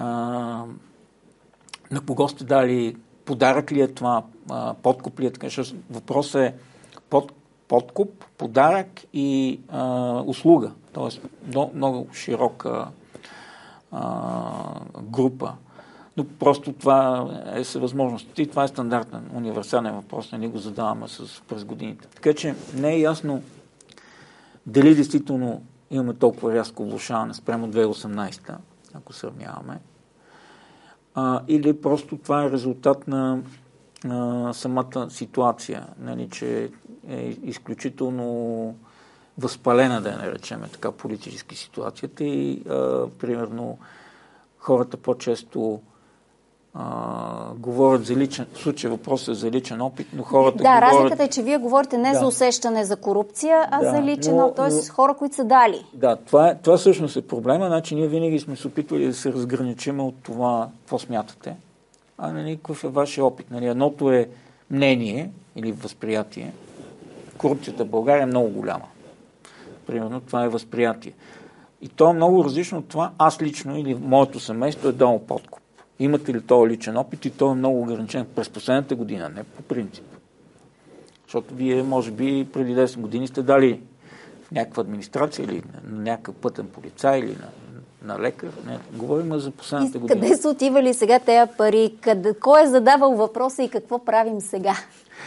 на кого сте дали, подарък ли е това, а, подкуп ли е така. Въпросът е под, подкуп, подарък и а, услуга. Тоест много, много широка а, група. Но просто това е съвъзможност. И това е стандартен, универсален въпрос. Не го задаваме с, през годините. Така че не е ясно дали действително имаме толкова рязко влошаване спрямо две хиляди и осемнадесета, ако сравняваме. А, или просто това е резултат на, на самата ситуация, нали, че е изключително възпалена, да я наречем така, политически ситуацията и а, примерно хората по-често а, говорят за личен, в случая въпросът е за личен опит, но хората Да, говорят... разликата е, че вие говорите не да. за усещане за корупция, а да, за личен но, опит, т.е. но... хора, които са дали. Да, това, е, това всъщност е проблема, значи ние винаги сме се опитвали да се разграничим от това, какво смятате, а нали, какъв е вашия опит. Нали, едното е мнение или възприятие. Корупцията в България е много голяма. Примерно това е възприятие. И то е много различно от това, аз лично или моето семейство е дало подкуп. Имате ли този личен опит и то е много ограничен през последната година, не по принцип. Защото вие, може би, преди десет години сте дали в някаква администрация или на някакъв пътен полицай или на, на лекар. Не, говорим за последната и година. Къде са отивали сега тези пари? Къде, кой е задавал въпроса и какво правим сега?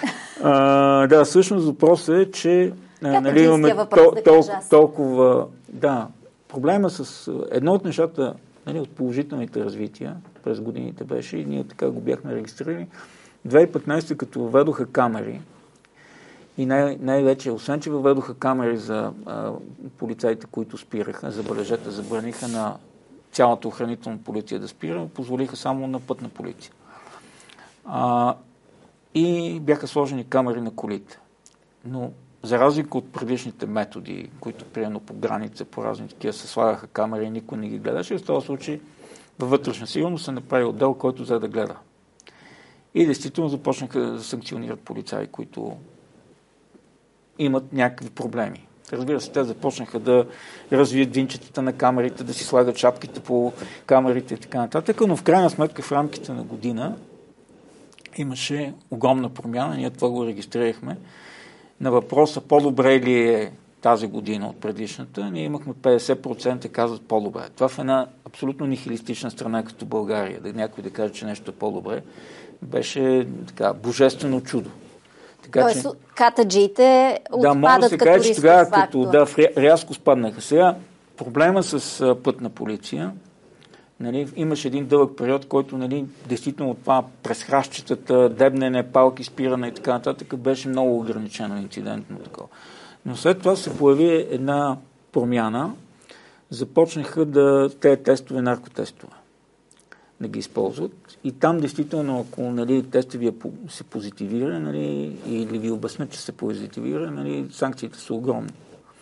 А, да, всъщност въпросът е, че нали, имаме въпрос, тол- да толкова, толкова... Да, проблема с... Едно от нещата, нали, от положителните развития през годините беше, и ние така го бяхме регистрирали, две хиляди и петнадесета, като въведоха камери, и най- най-вече, освен че въведоха камери за а, полицаите, които спираха, забележете, забраниха на цялата охранителна полиция да спира, позволиха само на пътна полиция. А, и бяха сложени камери на колите. Но за разлика от предишните методи, които приемно по граница, по разни такива се слагаха камери и никой не ги гледаше, в този случай във вътрешна сигурност се направи отдел, който за да гледа. И действително започнаха да санкционират полицаи, които имат някакви проблеми. Разбира се, те започнаха да развият винчетата на камерите, да си слагат шапките по камерите и така нататък, но в крайна сметка в рамките на година имаше огромна промяна, ние това го регистрирахме. На въпроса по-добре ли е тази година от предишната, ние имахме петдесет процента казват по-добре. Това в една абсолютно нихилистична страна като България, да някой да каже, че нещо е по-добре, беше така божествено чудо. Така, Тоест, че, катаджиите да, отпадат да се като каже, че рисков тогава, фактор. като да, рязко спаднаха. Сега проблема с пътна полиция, нали, имаше един дълъг период, който нали, действително това през хращчетата, дебнене, палки, спиране и така нататък беше много ограничено инцидентно такова. Но след това се появи една промяна, започнаха да тези тестове, наркотестове да ги използват. И там действително, ако нали, тестът ви се позитивира нали, или ви обяснят, че се позитивира, нали, санкциите са огромни.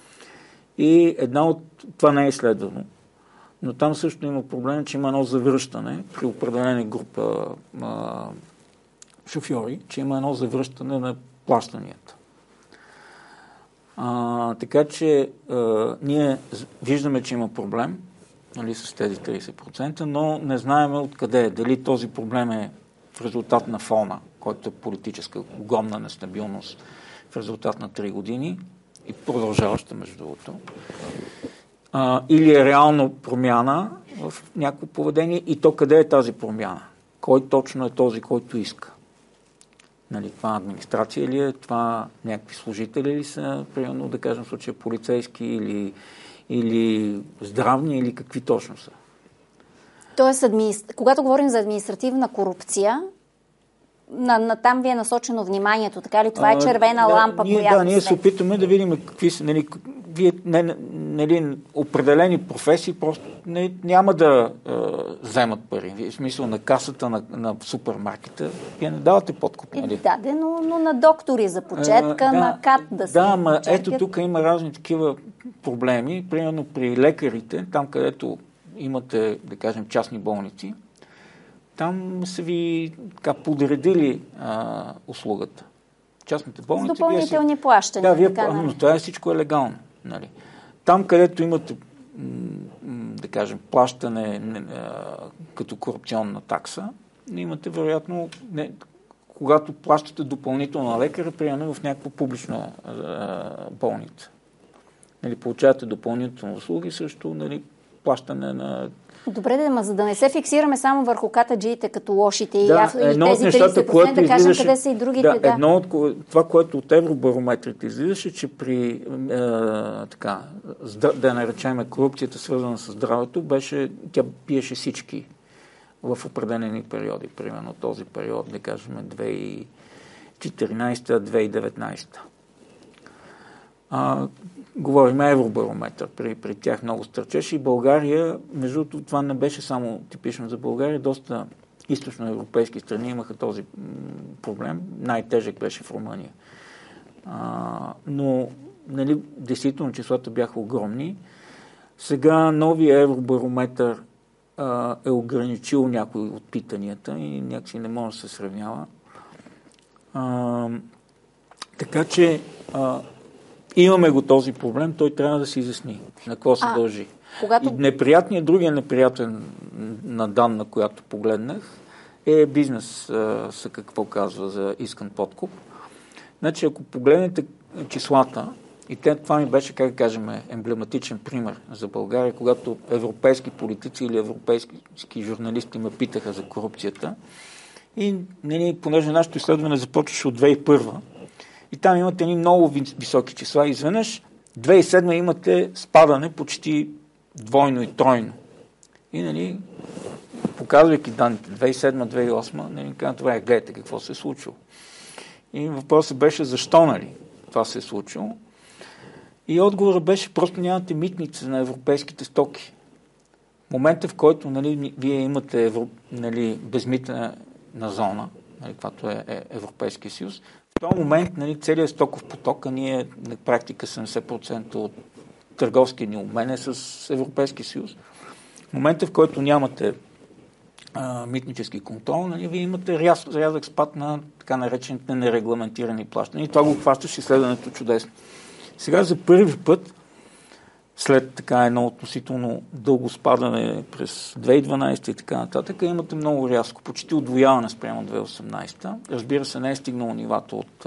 И една от... Това не е изследвано. Но там също има проблем, че има едно завръщане при определена група а, шофьори, че има едно завръщане на плащанията. А, така че а, ние виждаме, че има проблем нали, с тези тридесет процента, но не знаем откъде е. Дали този проблем е в резултат на фона, който е политическа огромна нестабилност в резултат на три години и продължаваща между другото. А, или е реално промяна в някакво поведение и то къде е тази промяна? Кой точно е този, който иска? Нали, това администрация ли е? Това някакви служители ли са? Примерно да кажем в случая полицейски или, или здравни или какви точно са? Тоест, админи... когато говорим за административна корупция, на, на там ви е насочено вниманието, така ли? Това е червена а, лампа, да, ние, която Да, ние се се опитваме да видим какви са, нали, вие, не, нали, определени професии просто не, няма да е, вземат пари. В смисъл на касата на, на супермаркета, вие не давате подкуп, нали? Е, даде, но, но на доктори за почетка, а, да, на кат да се Да, ама почерпят. ето тук има разни такива проблеми. Примерно при лекарите, там където имате, да кажем, частни болници, там са ви така подредили а, услугата. Частните болници... С допълнителни си... плащания. Да, вие, така, но това е всичко е легално. Нали. Там, където имате, да кажем, плащане а, като корупционна такса, имате вероятно, не, когато плащате допълнително на лекаря, примерно в някаква публична а, болница. Нали, получавате допълнителни услуги, също нали, плащане на... Добре, да, ма за да не се фиксираме само върху катаджиите като лошите да, и, и тези тридесет процента, да кажем къде са и другите. Да, да. едно от това, което от евробарометрите излизаше, че при е, така, да наречем корупцията свързана с здравето, беше, тя пиеше всички в определени периоди. Примерно този период, да кажем, две хиляди и четиринадесета - две хиляди и деветнадесета. А, говорим евробарометър, при, при тях много стърчеше и България, между това не беше само типично за България, доста източноевропейски страни имаха този проблем. Най-тежък беше в Румъния. А, но, нали, действително числата бяха огромни. Сега новия евробарометър а, е ограничил някои от питанията и някакси не може да се сравнява. А, така че а, имаме го този проблем, той трябва да се изясни. На какво се а, дължи. Когато... И неприятният, другия неприятен на данна, която погледнах, е бизнес, а, са какво казва за искан подкуп. Значи, ако погледнете числата, и те, това ми беше, как да кажем, емблематичен пример за България, когато европейски политици или европейски журналисти ме питаха за корупцията. И, нали, понеже нашето изследване започваше от две хиляди и първа, и там имате ни много високи числа. Изведнъж, две хиляди и седма имате спадане почти двойно и тройно. И, нали, показвайки данните, две хиляди и седма - две хиляди и осма, нали, казвам, това е, гледайте какво се е случило. И въпросът беше защо, нали, това се е случило. И отговорът беше, просто нямате митница на европейските стоки. В момента, в който, нали, вие имате евро, нали, безмитна на зона, нали, каквато е, е Европейския съюз, в този момент, нали, целият стоков поток, а ние на практика седемдесет процента от търговския ни обмен е с Европейския съюз. В момента, в който нямате а, митнически контрол, нали, вие имате ряз, рязък спад на така наречените нерегламентирани плащания. И това го хващаш изследването чудесно. Сега за първи път, след така едно относително дълго спадане през две хиляди и дванадесета и така нататък, имате много рязко, почти удвояване спрямо две хиляди и осемнадесета. Разбира се, не е стигнало нивато от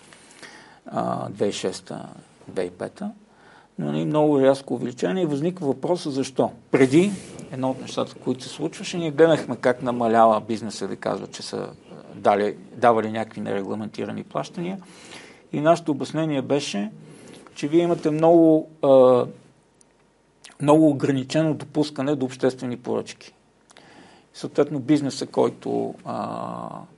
а, две хиляди и шеста - две хиляди и пета, но не е много рязко увеличение и възниква въпроса защо. Преди едно от нещата, които се случваше, ние гледахме как намалява бизнеса, да казва, че са дали, давали някакви нерегламентирани плащания и нашето обяснение беше, че вие имате много, а, много ограничено допускане до обществени поръчки. Съответно, бизнеса, който а,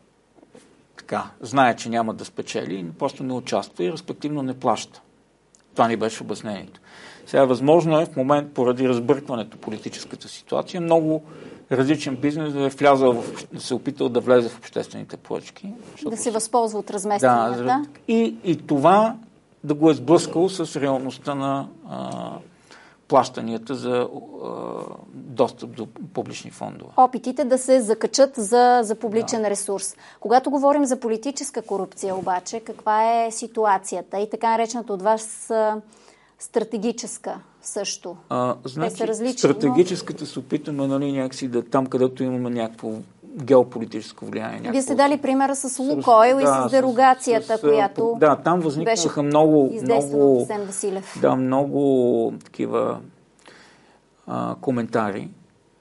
така, знае, че няма да спечели, просто не участва и респективно не плаща. Това ни беше обяснението. Сега възможно е в момент, поради разбъркването политическата ситуация, много различен бизнес да е влязал, в, да се опитал да влезе в обществените поръчки. Да се възползва от разместванията. Да, и, и това да го е сблъскало с реалността на а, плащанията за а, достъп до публични фондове. Опитите да се закачат за, за публичен да. ресурс. Когато говорим за политическа корупция обаче, каква е ситуацията и така наречената от вас стратегическа също? А, значи, Те са различни. Стратегическата но... се опитаме, нали, някакси да там, където имаме някакво геополитическо влияние. Някакво... Вие сте дали примера с Лукойл да, и с дерогацията, с, с, която да, там възникнаха много, много, Василев. Да, много такива а, коментари.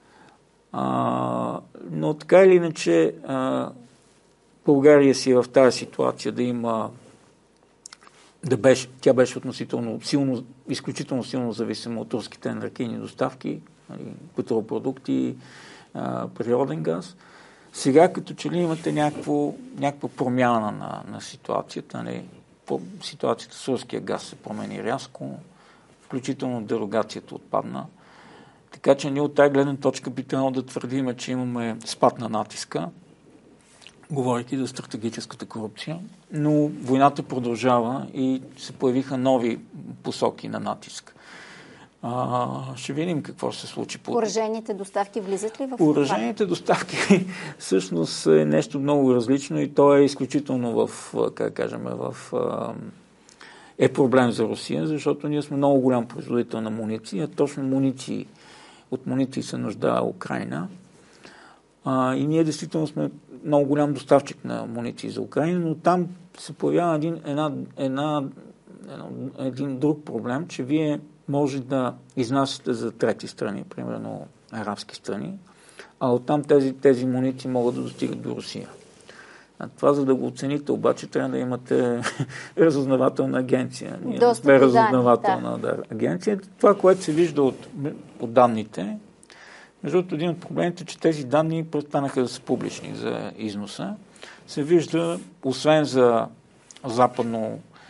А, но така или иначе а, България си е в тази ситуация да има да беше, тя беше относително силно, изключително силно зависима от турските енергийни доставки, петропродукти, а, природен газ. Сега като че ли имате някакво, някаква промяна на, на ситуацията, не? По ситуацията с руския газ се промени рязко, включително дерогацията отпадна. Така че ние от тази гледна точка би трябвало да твърдим, че имаме спад на натиска, говорейки за стратегическата корупция, но войната продължава и се появиха нови посоки на натиск. А, ще видим какво ще се случи. Оръжейните доставки влизат ли в това? Оръжейните доставки всъщност е нещо много различно и то е изключително в, как кажем, в, е проблем за Русия, защото ние сме много голям производител на муниции, а точно муниции, от муниции се нуждае Украйна. А, и ние действително сме много голям доставчик на муниции за Украйна, но там се появява един, една, една, един друг проблем, че вие може да изнасяте за трети страни, примерно арабски страни, а оттам тези, тези муниции могат да достигат до Русия. А това, за да го оцените, обаче, трябва да имате разузнавателна агенция. Ние не сме разузнавателна да. Да, агенция. Това, което се вижда от, от данните, между другото, един от проблемите, че тези данни престанаха да са публични за износа, се вижда, освен за западно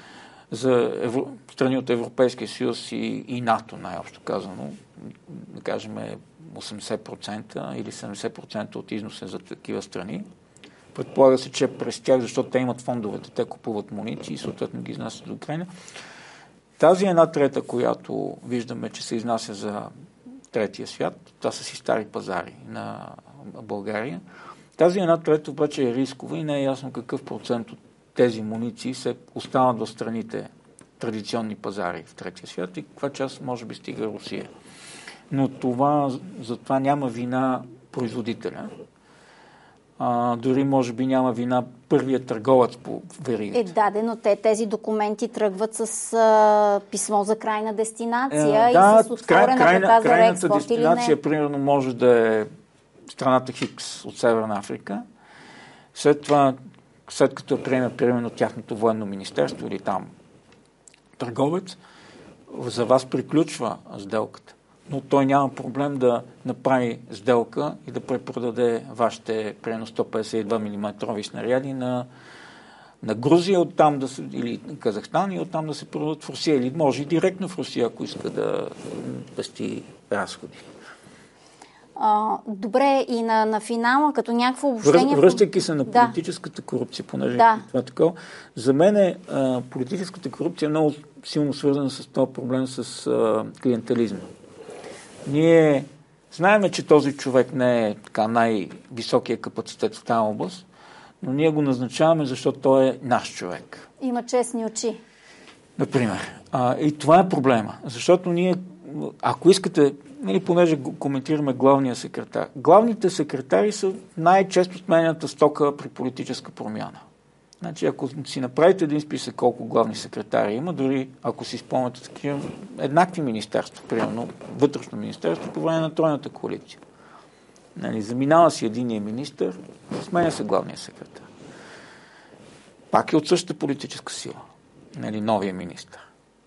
за евро... страни от Европейския съюз и, и НАТО, най-общо казано, да кажем осемдесет процента или седемдесет процента от износа за такива страни. Предполага се, че през тях, защото те имат фондовете, те купуват муниции и съответно ги изнасят до Украйна. Тази една трета, която виждаме, че се изнася за третия свят, това са си стари пазари на България. Тази една трета обаче е рискова и не е ясно какъв процент от тези муниции се остават в страните традиционни пазари в третия свят и каква част може би стига Русия. Но това, за това няма вина производителя. А, дори може би няма вина първият търговец по веригата. Е, да, но те, тези документи тръгват с а, писмо за крайна дестинация е, да, и с отворена край, врата за реекспорт или не. Крайната дестинация, примерно, може да е страната Хикс от Северна Африка. След това, след като приеме примерно тяхното военно министерство или там търговец, за вас приключва сделката. Но той няма проблем да направи сделка и да препродаде вашите примерно сто петдесет и два милиметрови снаряди на, на Грузия оттам да се, или Казахстан и оттам да се продадат в Русия. Или може и директно в Русия, ако иска да пести разходи. А, добре, и на, на финала, като някакво обобщение... Връщайки се на политическата корупция, понеже да. това е такова, за мен е, а, политическата корупция е много силно свързана с този проблем с а, клиентелизма. Ние знаем, че този човек не е така най-високия капацитет в тази област, но ние го назначаваме, защото той е наш човек. Има честни очи. Например. А, и това е проблема. Защото ние, ако искате, нали, понеже го коментираме главния секретар, главните секретари са най-често сменената стока при политическа промяна. Значи, ако си направите един списък колко главни секретари има, дори ако си спомняте такива еднакви министерства, примерно вътрешно министерство, по време на тройната коалиция. Нали, заминава си единия министър, сменя се главния секретар. Пак е от същата политическа сила. Нали, новия министър.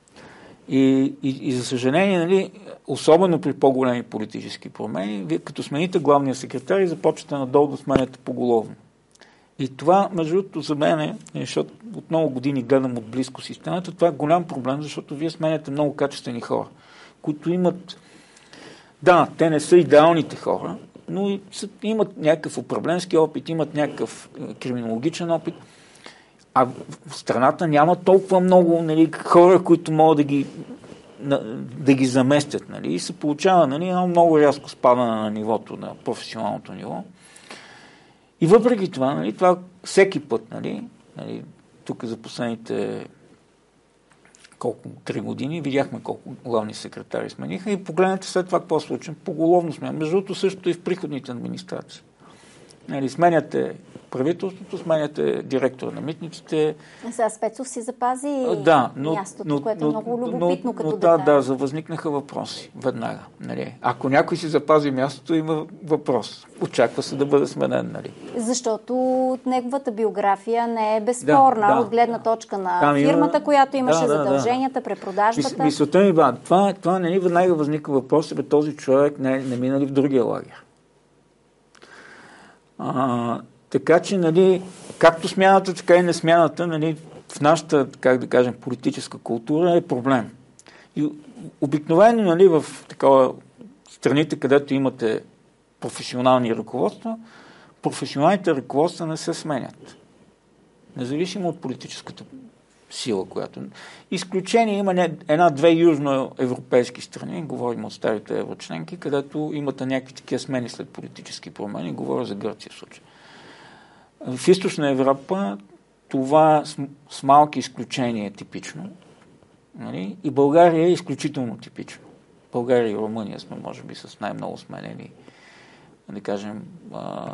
И, и, и за съжаление, нали, особено при по-големи политически промени, вие като смените главния секретар и започвате надолу да сменяте поголовно. И това, между другото, за мен е, защото от много години гледам отблизко системата, това е голям проблем, защото вие сменяте много качествени хора, които имат... Да, те не са идеалните хора, но и са, имат някакъв управленски опит, имат някакъв криминологичен опит. А в страната няма толкова много, нали, хора, които могат да ги, да ги заместят. Нали, и се получава, нали, едно много рязко спадане на нивото, на професионалното ниво. И въпреки това, нали, това всеки път, нали, нали, тук за последните колко, три години, видяхме колко главни секретари смениха и погледнете след това какво случва. Поголовно сменя. Между другото също и в приходните администрации. Нали, сменяте правителството, сменяте директора на митниците. Сега Спецов си запази да, но, мястото, но, което но, е много любопитно но, като но, детайл. Да, да, завъзникнаха въпроси веднага. Нали. Ако някой си запази мястото, има въпрос. Очаква се да бъде сменен. Нали. Защото неговата биография не е безспорна да, да, от гледна точка на там фирмата, има... която имаше да, да, задълженията, да. препродажбата. Мисълта ми ба, това, това не веднага възниква въпрос, бе, този човек не, не мина ли в другия лагер. А, така че, нали, както смяната, така и несмяната, нали, в нашата, как да кажем, политическа култура е проблем. И обикновено, нали, в такова страните, където имате професионални ръководства, професионалните ръководства не се сменят. Независимо от политическата сила, която... Изключение има една-две южноевропейски страни, говорим от старите еврочленки, където имате някакви такива смени след политически промени, говоря за Гърция в случай. В източна Европа това с, с малки изключения е типично. Нали? И България е изключително типично. България и Румъния сме, може би, с най-много сменени, да кажем, а,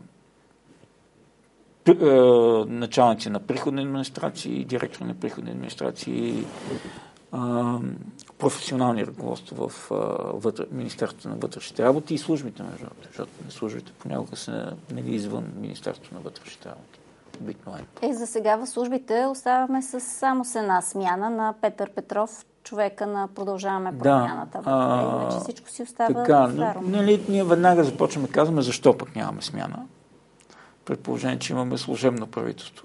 началници на приходни администрации, директори на приходни администрации, а, професионални ръководства в вътре, Министерството на вътрешните работи и службите, между другото, защото службите понякога са нали, извън Министерството на вътрешните работи. Обикновено. Е, за сега в службите оставаме с само с една смяна на Петър Петров, човека на Продължаваме промяната. Да, а, иначе всичко си остава така, старо. Нали, ние веднага започваме да казваме защо пък нямаме смяна. Предположение, че имаме служебно правителство.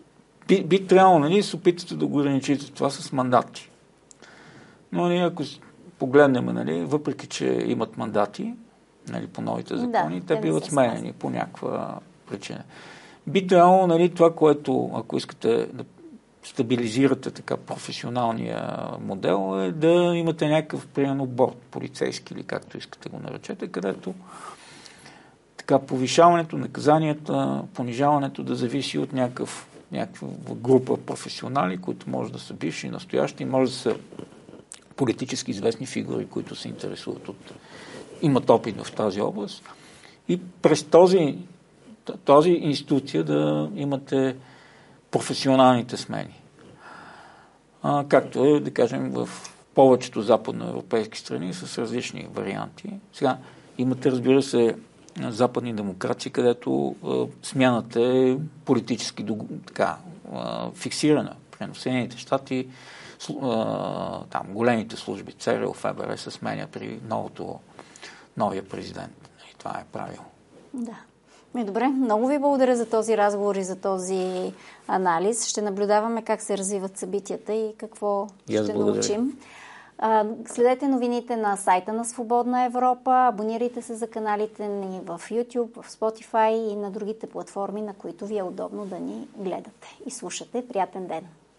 би, би трябвало, нали, се опитате да го ограничите това с мандати. Но ние, ако погледнем, нали, въпреки че имат мандати, нали, по новите закони, да, те биват сменени по някаква причина. Би трябвало, нали, това, което, ако искате да стабилизирате така професионалния модел, е да имате някакъв, примерно, борд, полицейски или както искате го наречете, където така повишаването, наказанията, понижаването да зависи от някакъв, някаква група професионали, които може да са бивши, настоящи, може да са политически известни фигури, които се интересуват от, имат опит в тази област. И през този, този институция да имате професионалните смени. А, както е, да кажем, в повечето западноевропейски страни с различни варианти. Сега имате, разбира се, западни демокрации, където а, смяната е политически така, а, фиксирана. Примерно в Съединените щати а, там големите служби, ЦРУ, ФБР се сменя при новото, новия президент. И това е правило. Да. Ми, добре, много ви благодаря за този разговор и за този анализ. Ще наблюдаваме как се развиват събитията и какво и ще благодаря. научим. Следете новините на сайта на Свободна Европа, абонирайте се за каналите ни в YouTube, в Spotify и на другите платформи, на които ви е удобно да ни гледате и слушате. Приятен ден!